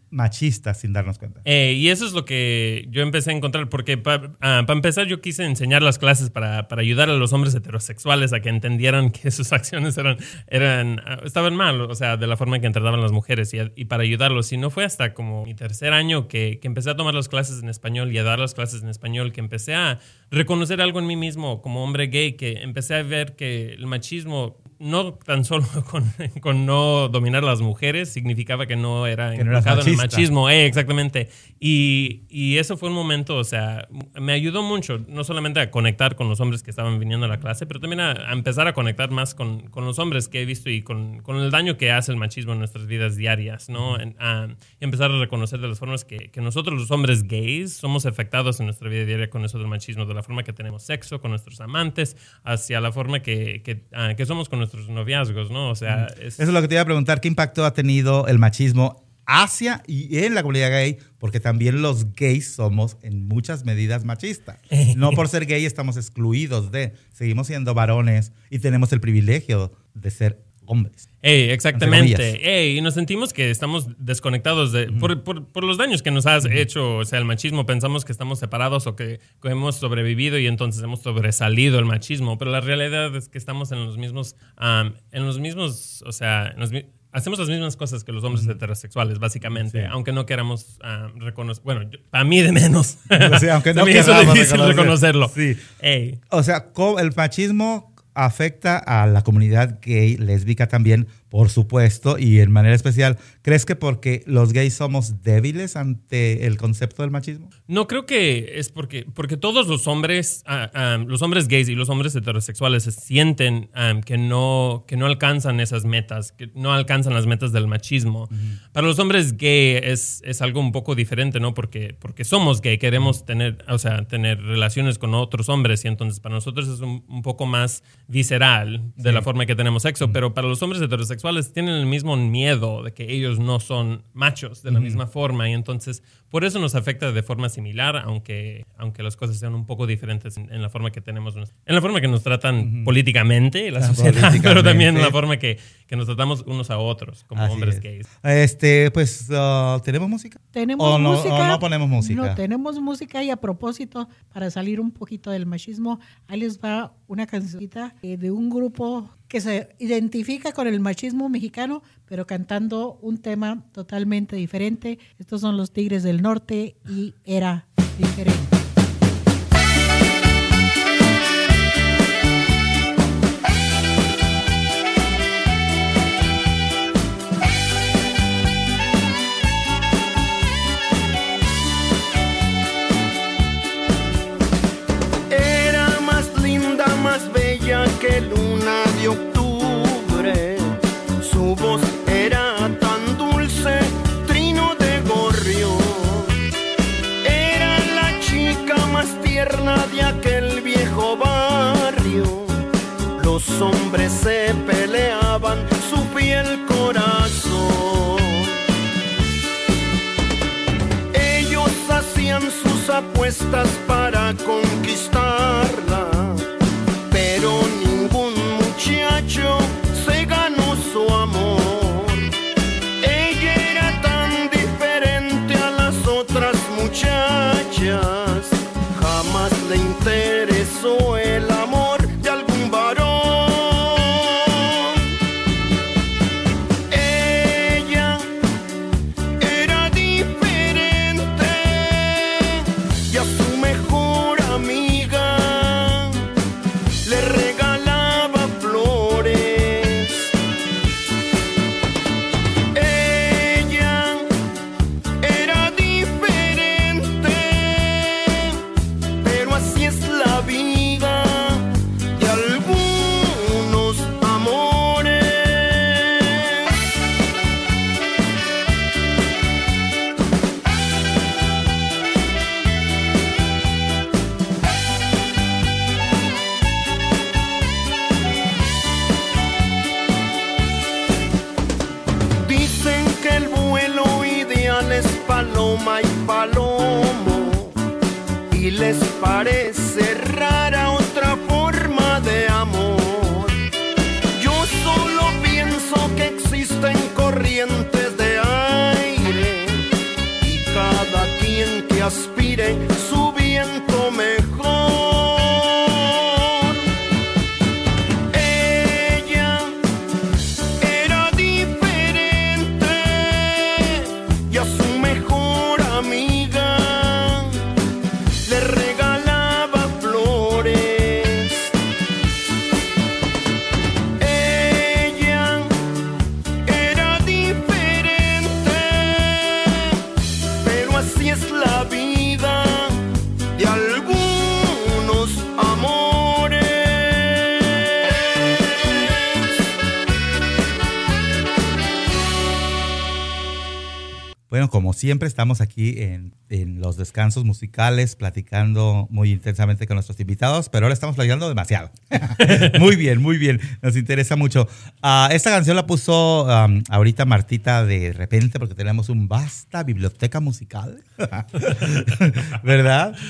machistas sin darnos cuenta. Eh, y eso es lo que yo empecé a encontrar, porque para uh, pa empezar yo quise enseñar las clases para, para ayudar a los hombres heterosexuales a que entendieran que sus acciones eran, eran uh, estaban mal, o sea, de la forma en que trataban las mujeres y, y para ayudarlos. Y no fue hasta como mi tercer año que, que empecé a tomar las clases en español y a dar las clases en español que empecé a reconocer algo en mí mismo como hombre gay, que empecé a ver que el machismo no tan solo con, con no dominar a las mujeres significaba que no era que no enfocado en el machismo. Eh, exactamente. Y, y eso fue un momento, o sea, me ayudó mucho, no solamente a conectar con los hombres que estaban viniendo a la clase, pero también a, a empezar a conectar más con, con los hombres que he visto y con, con el daño que hace el machismo en nuestras vidas diarias, ¿no? En, a, y empezar a reconocer de las formas que, que nosotros los hombres gays somos afectados en nuestra vida diaria con eso del machismo, de la forma que tenemos sexo con nuestros amantes, hacia la forma que, que, uh, que somos con nuestros noviazgos, ¿no? O sea, es... Eso es lo que te iba a preguntar, ¿qué impacto ha tenido el machismo hacia y en la comunidad gay? Porque también los gays somos en muchas medidas machistas. No por ser gay estamos excluidos de, seguimos siendo varones y tenemos el privilegio de ser hombres. Ey, exactamente. Ey, y nos sentimos que estamos desconectados de, uh-huh. por, por, por los daños que nos has uh-huh. hecho. O sea, el machismo, pensamos que estamos separados o que, que hemos sobrevivido y entonces hemos sobresalido el machismo. Pero la realidad es que estamos en los mismos, um, en los mismos, o sea, en los, hacemos las mismas cosas que los hombres uh-huh. heterosexuales, básicamente. Sí. Aunque no queramos um, reconocer, bueno, yo, para mí de menos. O sea, aunque no me hizo difícil reconocerlo. Sí. Ey. O sea, el machismo afecta a la comunidad gay, lésbica también, por supuesto, y en manera especial. ¿Crees que porque los gays somos débiles ante el concepto del machismo? No, creo que es porque, porque todos los hombres, uh, um, los hombres gays y los hombres heterosexuales se sienten um, que, no, que no alcanzan esas metas, que no alcanzan las metas del machismo. Uh-huh. Para los hombres gay es, es algo un poco diferente, ¿no? Porque, porque somos gay, queremos tener, o sea, tener relaciones con otros hombres y entonces para nosotros es un, un poco más visceral de sí. la forma que tenemos sexo, uh-huh. pero para los hombres heterosexuales tienen el mismo miedo de que ellos no son machos de la uh-huh. misma forma y entonces por eso nos afecta de forma similar, aunque, aunque las cosas sean un poco diferentes en, en la forma que tenemos, en la forma que nos tratan uh-huh. políticamente la sociedad, pero también en la forma que, que nos tratamos unos a otros como Así hombres es. gays. Este, pues, uh, ¿tenemos música? ¿Tenemos ¿O no, música? ¿O no ponemos música? No, tenemos música y a propósito, para salir un poquito del machismo, ahí les va una cancioncita de un grupo que se identifica con el machismo mexicano, pero cantando un tema totalmente diferente. Estos son los Tigres del Norte y Era Diferente. Era más linda, más bella que luna de octubre, su voz era tan dulce, trino de gorrión, era la chica más tierna de aquel viejo barrio, los hombres se peleaban su fiel corazón, ellos hacían sus apuestas para conquistarla, pero ningún muchacho se ganó su amor. Ella era tan diferente a las otras muchachas, jamás le interesó el amor de algún varón. Ella era diferente y a su mejor amiga le regalaba flores. Ella era diferente, pero así es la vida de algunos amores. Dicen que el vuelo ideal es paloma y palomo, y les parece rara otra forma de amor. Yo solo pienso que existen corrientes de aire Bueno, como siempre, estamos aquí en, en los descansos musicales, platicando muy intensamente con nuestros invitados, pero ahora estamos platicando demasiado. Muy bien, muy bien. Nos interesa mucho. Uh, esta canción la puso um, ahorita Martita de repente, porque tenemos un vasta biblioteca musical. ¿Verdad?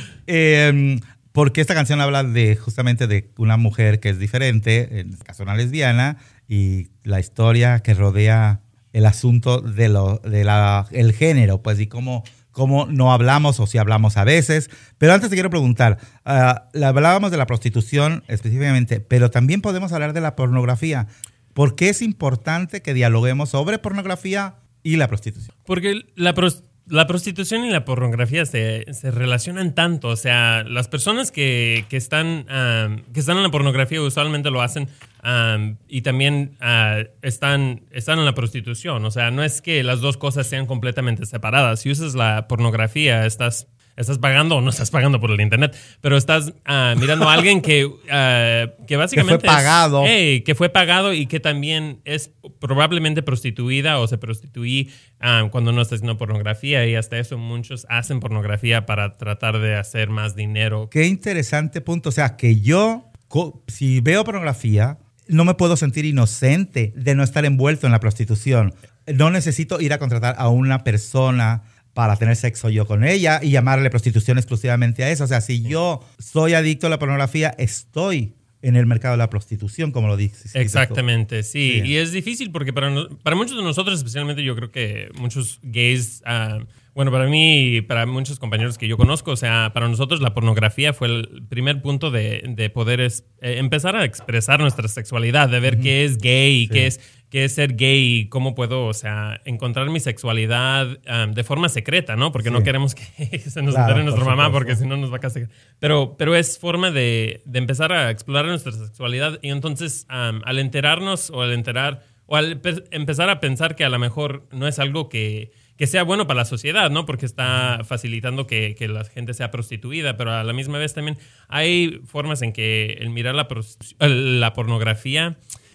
Eh, porque esta canción habla de justamente de una mujer que es diferente, en este caso una lesbiana, y la historia que rodea el asunto de lo, de la, el género, pues, y cómo, cómo no hablamos o si hablamos a veces. Pero antes te quiero preguntar, uh, hablábamos de la prostitución específicamente, pero también podemos hablar de la pornografía. ¿Por qué es importante que dialoguemos sobre pornografía y la prostitución? Porque la prostitución La prostitución y la pornografía se, se relacionan tanto. O sea, las personas que, que, están, um, que están en la pornografía usualmente lo hacen um, y también uh, están, están en la prostitución. O sea, no es que las dos cosas sean completamente separadas. Si usas la pornografía, estás... Estás pagando o no estás pagando por el internet, pero estás uh, mirando a alguien que, uh, que básicamente... Que fue pagado. Es, hey, que fue pagado y que también es probablemente prostituida o se prostituí uh, cuando no está haciendo pornografía, y hasta eso muchos hacen pornografía para tratar de hacer más dinero. Qué interesante punto. O sea, que yo, si veo pornografía, no me puedo sentir inocente de no estar envuelto en la prostitución. No necesito ir a contratar a una persona para tener sexo yo con ella y llamarle prostitución exclusivamente a eso. O sea, si yo soy adicto a la pornografía, estoy en el mercado de la prostitución, como lo dices. Exactamente, sí. sí. Y es difícil porque para, para muchos de nosotros, especialmente yo creo que muchos gays, uh, bueno, para mí y para muchos compañeros que yo conozco, o sea, para nosotros la pornografía fue el primer punto de, de poder es, eh, empezar a expresar nuestra sexualidad, de ver uh-huh. qué es gay y sí. qué es... qué es ser gay y cómo puedo, o sea, encontrar mi sexualidad um, de forma secreta, ¿no? Porque sí. no queremos que se nos claro, entere nuestra por mamá, porque si no nos va a castigar. Pero, pero es forma de, de empezar a explorar nuestra sexualidad, y entonces um, al enterarnos o al enterar o al pe- empezar a pensar que a lo mejor no es algo que, que sea bueno para la sociedad, ¿no? Porque está facilitando que, que la gente sea prostituida, pero a la misma vez también hay formas en que el mirar la, prostitu- la pornografía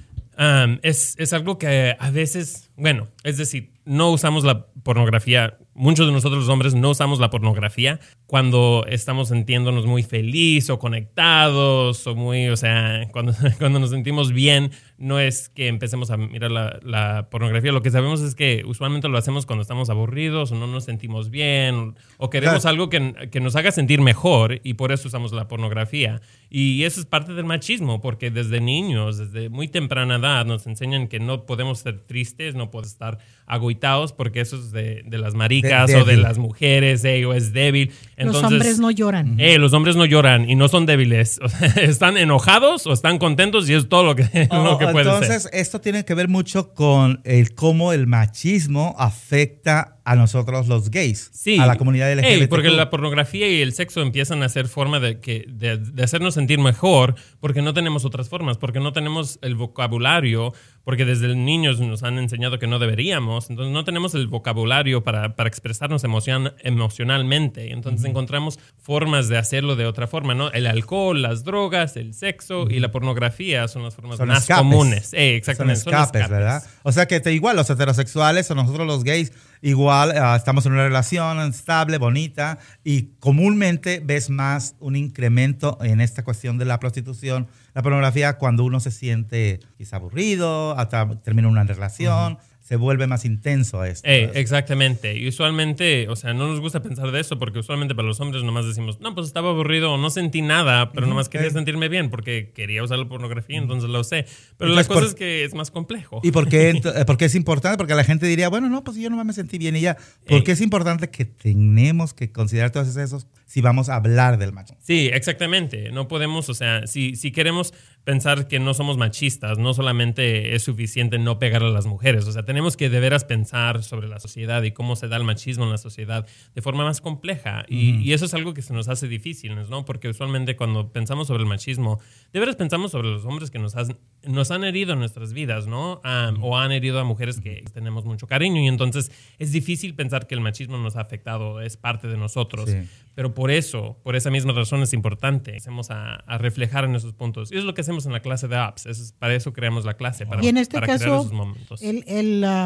Um, es, es algo que a veces, bueno, es decir, no usamos la pornografía, muchos de nosotros los hombres no usamos la pornografía cuando estamos sintiéndonos muy felices o conectados o muy, o sea, cuando, cuando nos sentimos bien, no es que empecemos a mirar la, la pornografía. Lo que sabemos es que usualmente lo hacemos cuando estamos aburridos o no nos sentimos bien o queremos claro. algo que, que nos haga sentir mejor, y por eso usamos la pornografía. Y eso es parte del machismo, porque desde niños, desde muy temprana edad, nos enseñan que no podemos ser tristes, no podemos estar agüitados, porque eso es de, de las maricas de, o de las mujeres, eh, o es débil. Entonces, los hombres no lloran. Eh, los hombres no lloran y no son débiles. O sea, están enojados o están contentos, y es todo lo que, oh, lo que puede entonces, ser. Entonces, esto tiene que ver mucho con el cómo el machismo afecta a nosotros los gays, sí. a la comunidad L G B T Q. Hey, porque la pornografía y el sexo empiezan a ser forma de, que, de, de hacernos sentir mejor, porque no tenemos otras formas, porque no tenemos el vocabulario, porque desde niños nos han enseñado que no deberíamos, entonces no tenemos el vocabulario para, para expresarnos emocion, emocionalmente, entonces uh-huh. encontramos formas de hacerlo de otra forma, ¿no? El alcohol, las drogas, el sexo uh-huh. y la pornografía son las formas son más escapes. comunes. Eh, exactamente. Son escapes, son escapes, ¿verdad? O sea que te, igual los heterosexuales o nosotros los gays, igual uh, estamos en una relación estable, bonita, y comúnmente ves más un incremento en esta cuestión de la prostitución, la pornografía, cuando uno se siente quizá aburrido, hasta termina una relación. Uh-huh. Se vuelve más intenso esto. Eh, exactamente. Y usualmente, o sea, no nos gusta pensar de eso, porque usualmente para los hombres nomás decimos, no, pues estaba aburrido o no sentí nada, pero uh-huh. nomás quería okay. sentirme bien porque quería usar la pornografía, entonces lo usé. Pero entonces, la cosa por, es que es más complejo. ¿Y por qué, por qué es importante? Porque la gente diría, bueno, no, pues yo nomás me sentí bien y ya. ¿Por eh. qué es importante que tenemos que considerar todos esos si vamos a hablar del machismo? Sí, exactamente. No podemos, o sea, si, si queremos pensar que no somos machistas, no solamente es suficiente no pegar a las mujeres, o sea, tenemos que de veras pensar sobre la sociedad y cómo se da el machismo en la sociedad de forma más compleja. Y, mm. y eso es algo que se nos hace difícil, ¿no? Porque usualmente cuando pensamos sobre el machismo, de veras pensamos sobre los hombres que nos, has, nos han herido en nuestras vidas, ¿no? Um, mm. O han herido a mujeres que tenemos mucho cariño, y entonces es difícil pensar que el machismo nos ha afectado, es parte de nosotros. Sí. Pero por eso, por esa misma razón es importante, hacemos a, a reflejar en esos puntos. Y es lo que hacemos en la clase de A P S. Es, para eso creamos la clase, para, y en este para caso, crear esos momentos. El, el, uh,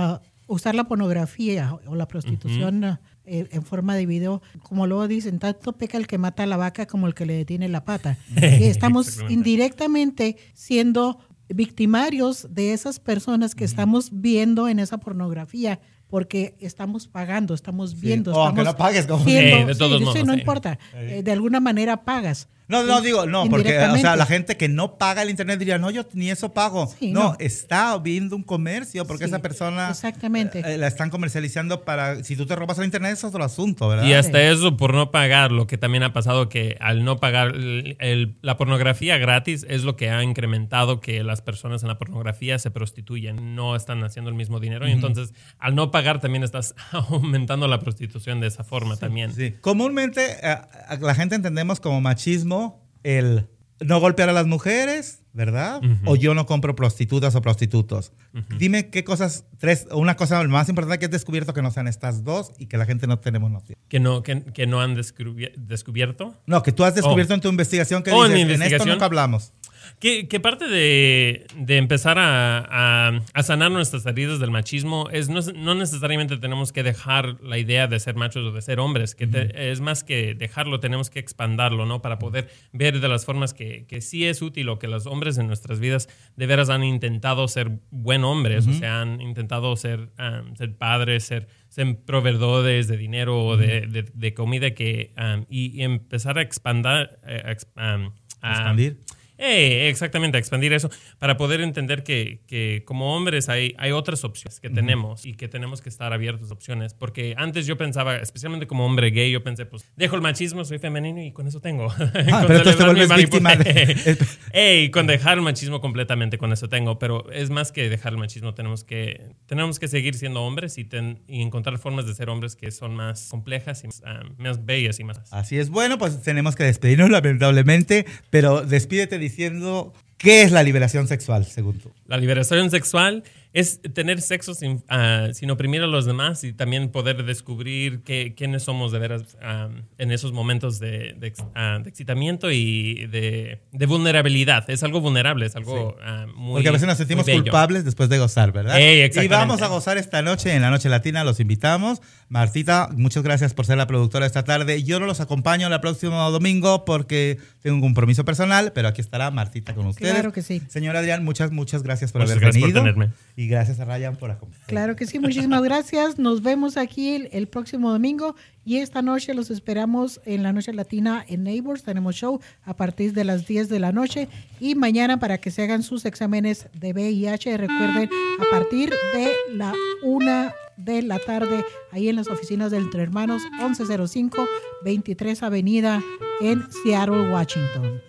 usar la pornografía o la prostitución uh-huh. eh, en forma de video, como luego dicen, tanto peca el que mata a la vaca como el que le detiene la pata. Y estamos indirectamente siendo victimarios de esas personas que uh-huh. estamos viendo en esa pornografía, porque estamos pagando, estamos viendo. Sí. O aunque no pagues. Como siendo, sí, de todos sí, modos. Sí, no sí. importa. Eh, de alguna manera pagas. No, no, digo, no, porque o sea, la gente que no paga el internet diría, no, yo ni eso pago. Sí, no, no, está viendo un comercio porque sí, esa persona exactamente. Eh, la están comercializando para, si tú te robas el internet es otro asunto, ¿verdad? Y hasta eso por no pagar, lo que también ha pasado que al no pagar el, el, la pornografía gratis es lo que ha incrementado que las personas en la pornografía se prostituyen, no están haciendo el mismo dinero uh-huh. y entonces al no pagar también estás aumentando la prostitución de esa forma sí, también. Sí. Comúnmente eh, la gente entendemos como machismo el no golpear a las mujeres, ¿verdad? Uh-huh. O yo no compro prostitutas o prostitutos. Uh-huh. Dime qué cosas, tres, una cosa más importante que has descubierto que no sean estas dos y que la gente no tenemos noción. ¿Que no, que, que no han descubi- descubierto? No, que tú has descubierto oh. en tu investigación que oh, dices, en, en esto nunca hablamos. Que, que parte de, de empezar a, a, a sanar nuestras heridas del machismo es no, no necesariamente tenemos que dejar la idea de ser machos o de ser hombres, que te, uh-huh. es más que dejarlo, tenemos que expandarlo, ¿no? Para poder ver de las formas que, que sí es útil o que los hombres en nuestras vidas de veras han intentado ser buen hombres, uh-huh. o sea, han intentado ser, um, ser padres, ser, ser proveedores de dinero o uh-huh. de, de, de comida que, um, y, y empezar a expandar, eh, exp, um, a, expandir. Eh, exactamente, a expandir eso para poder entender que, que como hombres hay, hay otras opciones que uh-huh. tenemos y que tenemos que estar abiertos a opciones. Porque antes yo pensaba, especialmente como hombre gay, yo pensé, pues, dejo el machismo, soy femenino y con eso tengo. Ah, pero entonces te vuelves víctima de... Ey, con dejar el machismo completamente, con eso tengo. Pero es más que dejar el machismo, tenemos que, tenemos que seguir siendo hombres y, ten, y encontrar formas de ser hombres que son más complejas y más, um, más bellas y más... Así es. Bueno, pues tenemos que despedirnos lamentablemente, pero despídete diciendo qué es la liberación sexual, según tú. La liberación sexual es tener sexo sin, uh, sin oprimir a los demás y también poder descubrir que, quiénes somos de veras um, en esos momentos de, de, uh, de excitamiento y de, de vulnerabilidad. Es algo vulnerable, es algo sí. uh, muy Porque a veces nos sentimos culpables después de gozar, ¿verdad? Ey, y vamos a gozar esta noche en la Noche Latina, los invitamos. Martita, muchas gracias por ser la productora esta tarde. Yo no los acompaño el próximo domingo porque tengo un compromiso personal, pero aquí estará Martita con ustedes. Claro que sí. Señor Adrián, muchas, muchas gracias por muchas haber gracias venido. Por tenerme. Y gracias a Ryan por acompañarnos. Claro que sí, muchísimas gracias. Nos vemos aquí el, el próximo domingo y esta noche los esperamos en la Noche Latina en Neighbors. Tenemos show a partir de las diez de la noche y mañana para que se hagan sus exámenes de V I H. Recuerden, a partir de la una de la tarde, ahí en las oficinas de Entre Hermanos, once cero cinco veintitrés Avenida en Seattle, Washington.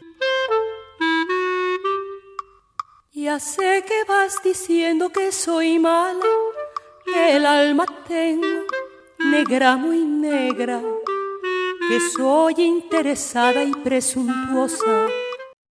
Ya sé que vas diciendo que soy mala, que el alma tengo negra, muy negra, que soy interesada y presuntuosa,